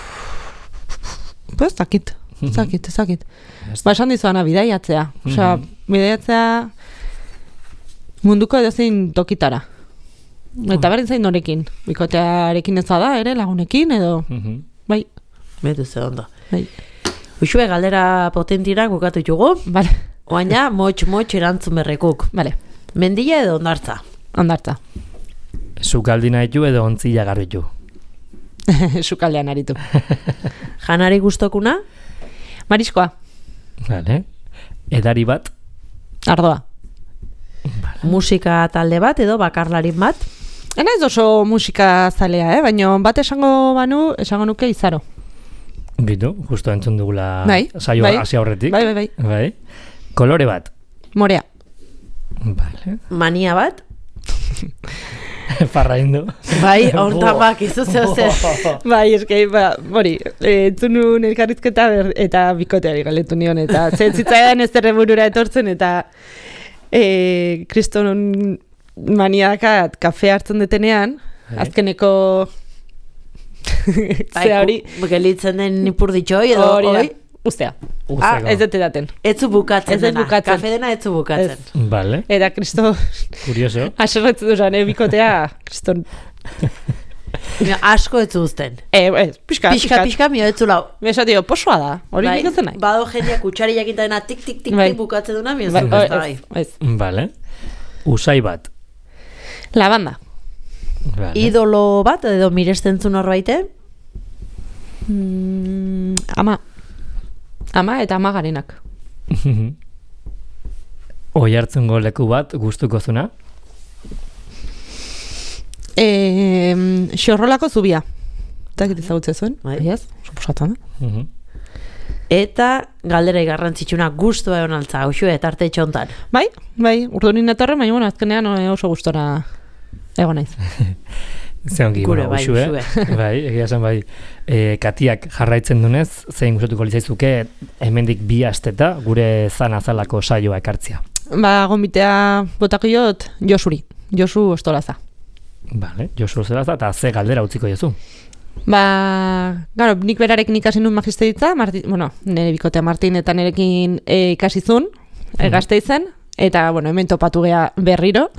Pues, zakit, zakit, zakit. Ba, esan dizuana, bidaiatzea. Osea, bidaiatzea... Munduko edozein tokitara. Eta berdin zain norekin. Bikotearekin ez da, ere, lagunekin, edo... Bai. Betu ze ondo. Bai. Uxue, galdera potentirak bukatu jugu. Vale. Oaina, motx-motx erantzun berrekuk. Vale. Mendila edo ondartza? Ondartza. Sukaldina ditu edo ontzila garbitu? Sukaldean aritu. Janari gustokuna? Mariskoa. Vale. Edari bat? Ardoa. Vale. Musika talde bat edo bakarlarin bat? Ena ez oso musika zalea, eh? Baina bat esango banu, esango nuke Izaro. Bitu, justo entzun dugula bai, saioa bai, hasi aurretik. Bai, bai, bai. Bai. Kolore bat? Morea. Vale. Mania bat? Farra indu. Bai, hortan bak, izu zeo zer. Bai, eske, ba, hori, entzun nuen elkarrizketa ber, eta bikoteari galetu nion, eta zentzitzaean ez erreburura etortzen, eta e, kriston maniakat kafe hartzen detenean, hey. Azkeneko zera hori gelitzen den ipurditxoi edo hori ustea. Ah, ez dute daten. Etzu bukatzen ez dena, bukatzen. kafe dena etzu bukatzen. Ez. Vale. Eta kristo kurioso. Aserretzen duzan, eh, bikotea kriston asko etzu uzten. Eh, ez, pixka, pixka, pixka, mio etzu lau. Mesa, tio, posoa da, hori bai, nik nahi. Bado jendia kutsari jakinta dena tik, tik, tik, bai. tik bukatzen duna, mio bai, etzu bai. Vale. Usai bat. Labanda. Vale. Idolo bat, edo mirestentzun horbaite? Mm, ama. Ama eta ama garenak. Oihartzungo leku bat gustuko zuna? E, xorrolako zubia. Eta git ezagutze zuen? Bai. Ez, suposatzen da. Eta galdera garrantzitsuna gustua egon altza, hauxue, tarte txontan. Bai, bai, urdunin etorre, baina bueno, azkenean oso gustora egon naiz. Zeongi, Gure, bueno, bai, uxue. uxue. Bai, egia esan bai. E, katiak jarraitzen dunez, zein gustatuko litzaizuke hemendik bi asteta gure zana zalako saioa ekartzia. Ba, gombitea botakiot Josuri, Josu Ostolaza. Vale, Josu Ostolaza, eta ze galdera utziko jozu? Ba, garo, nik berarekin ikasi nun magisteritza, Marti, bueno, nire bikotea Martin eta nirekin e, ikasi zun, e, Gasteizen, eta, bueno, hemen topatu gea berriro.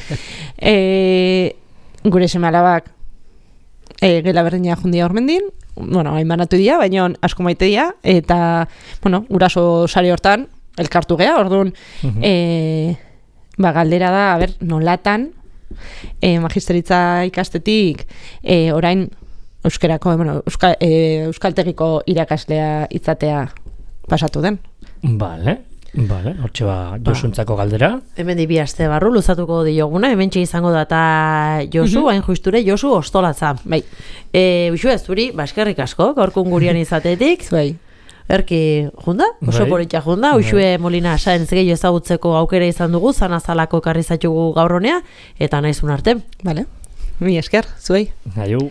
e, gure seme alabak e, gela berdina jundia hormendin, bueno, hain banatu dira, baina asko maite dira, eta, bueno, guraso sare hortan, elkartu gea, orduan, e, ba, galdera da, a ber, nolatan, e, magisteritza ikastetik, e, orain, euskerako, bueno, euskal, e, euskaltegiko irakaslea izatea pasatu den. Vale, vale, hortxe ba, Josuntzako galdera. Hemen di bi aste barru luzatuko dioguna, hemen izango data Josu, hain justure Josu Ostolatza. Bai. E, Uxu ez zuri, baskerrik asko, gaurkun gurian izatetik. Bai. Erki, junda? Oso Bai. politxa junda, Uxue Molina Saenz gehiago ezagutzeko aukera izan dugu, zanazalako karrizatugu gaur honea, eta naizun arte. Vale. Mi esker, zuei. Aiu.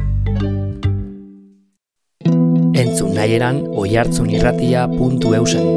Entzun nahieran oihartzunirratia puntu eusen.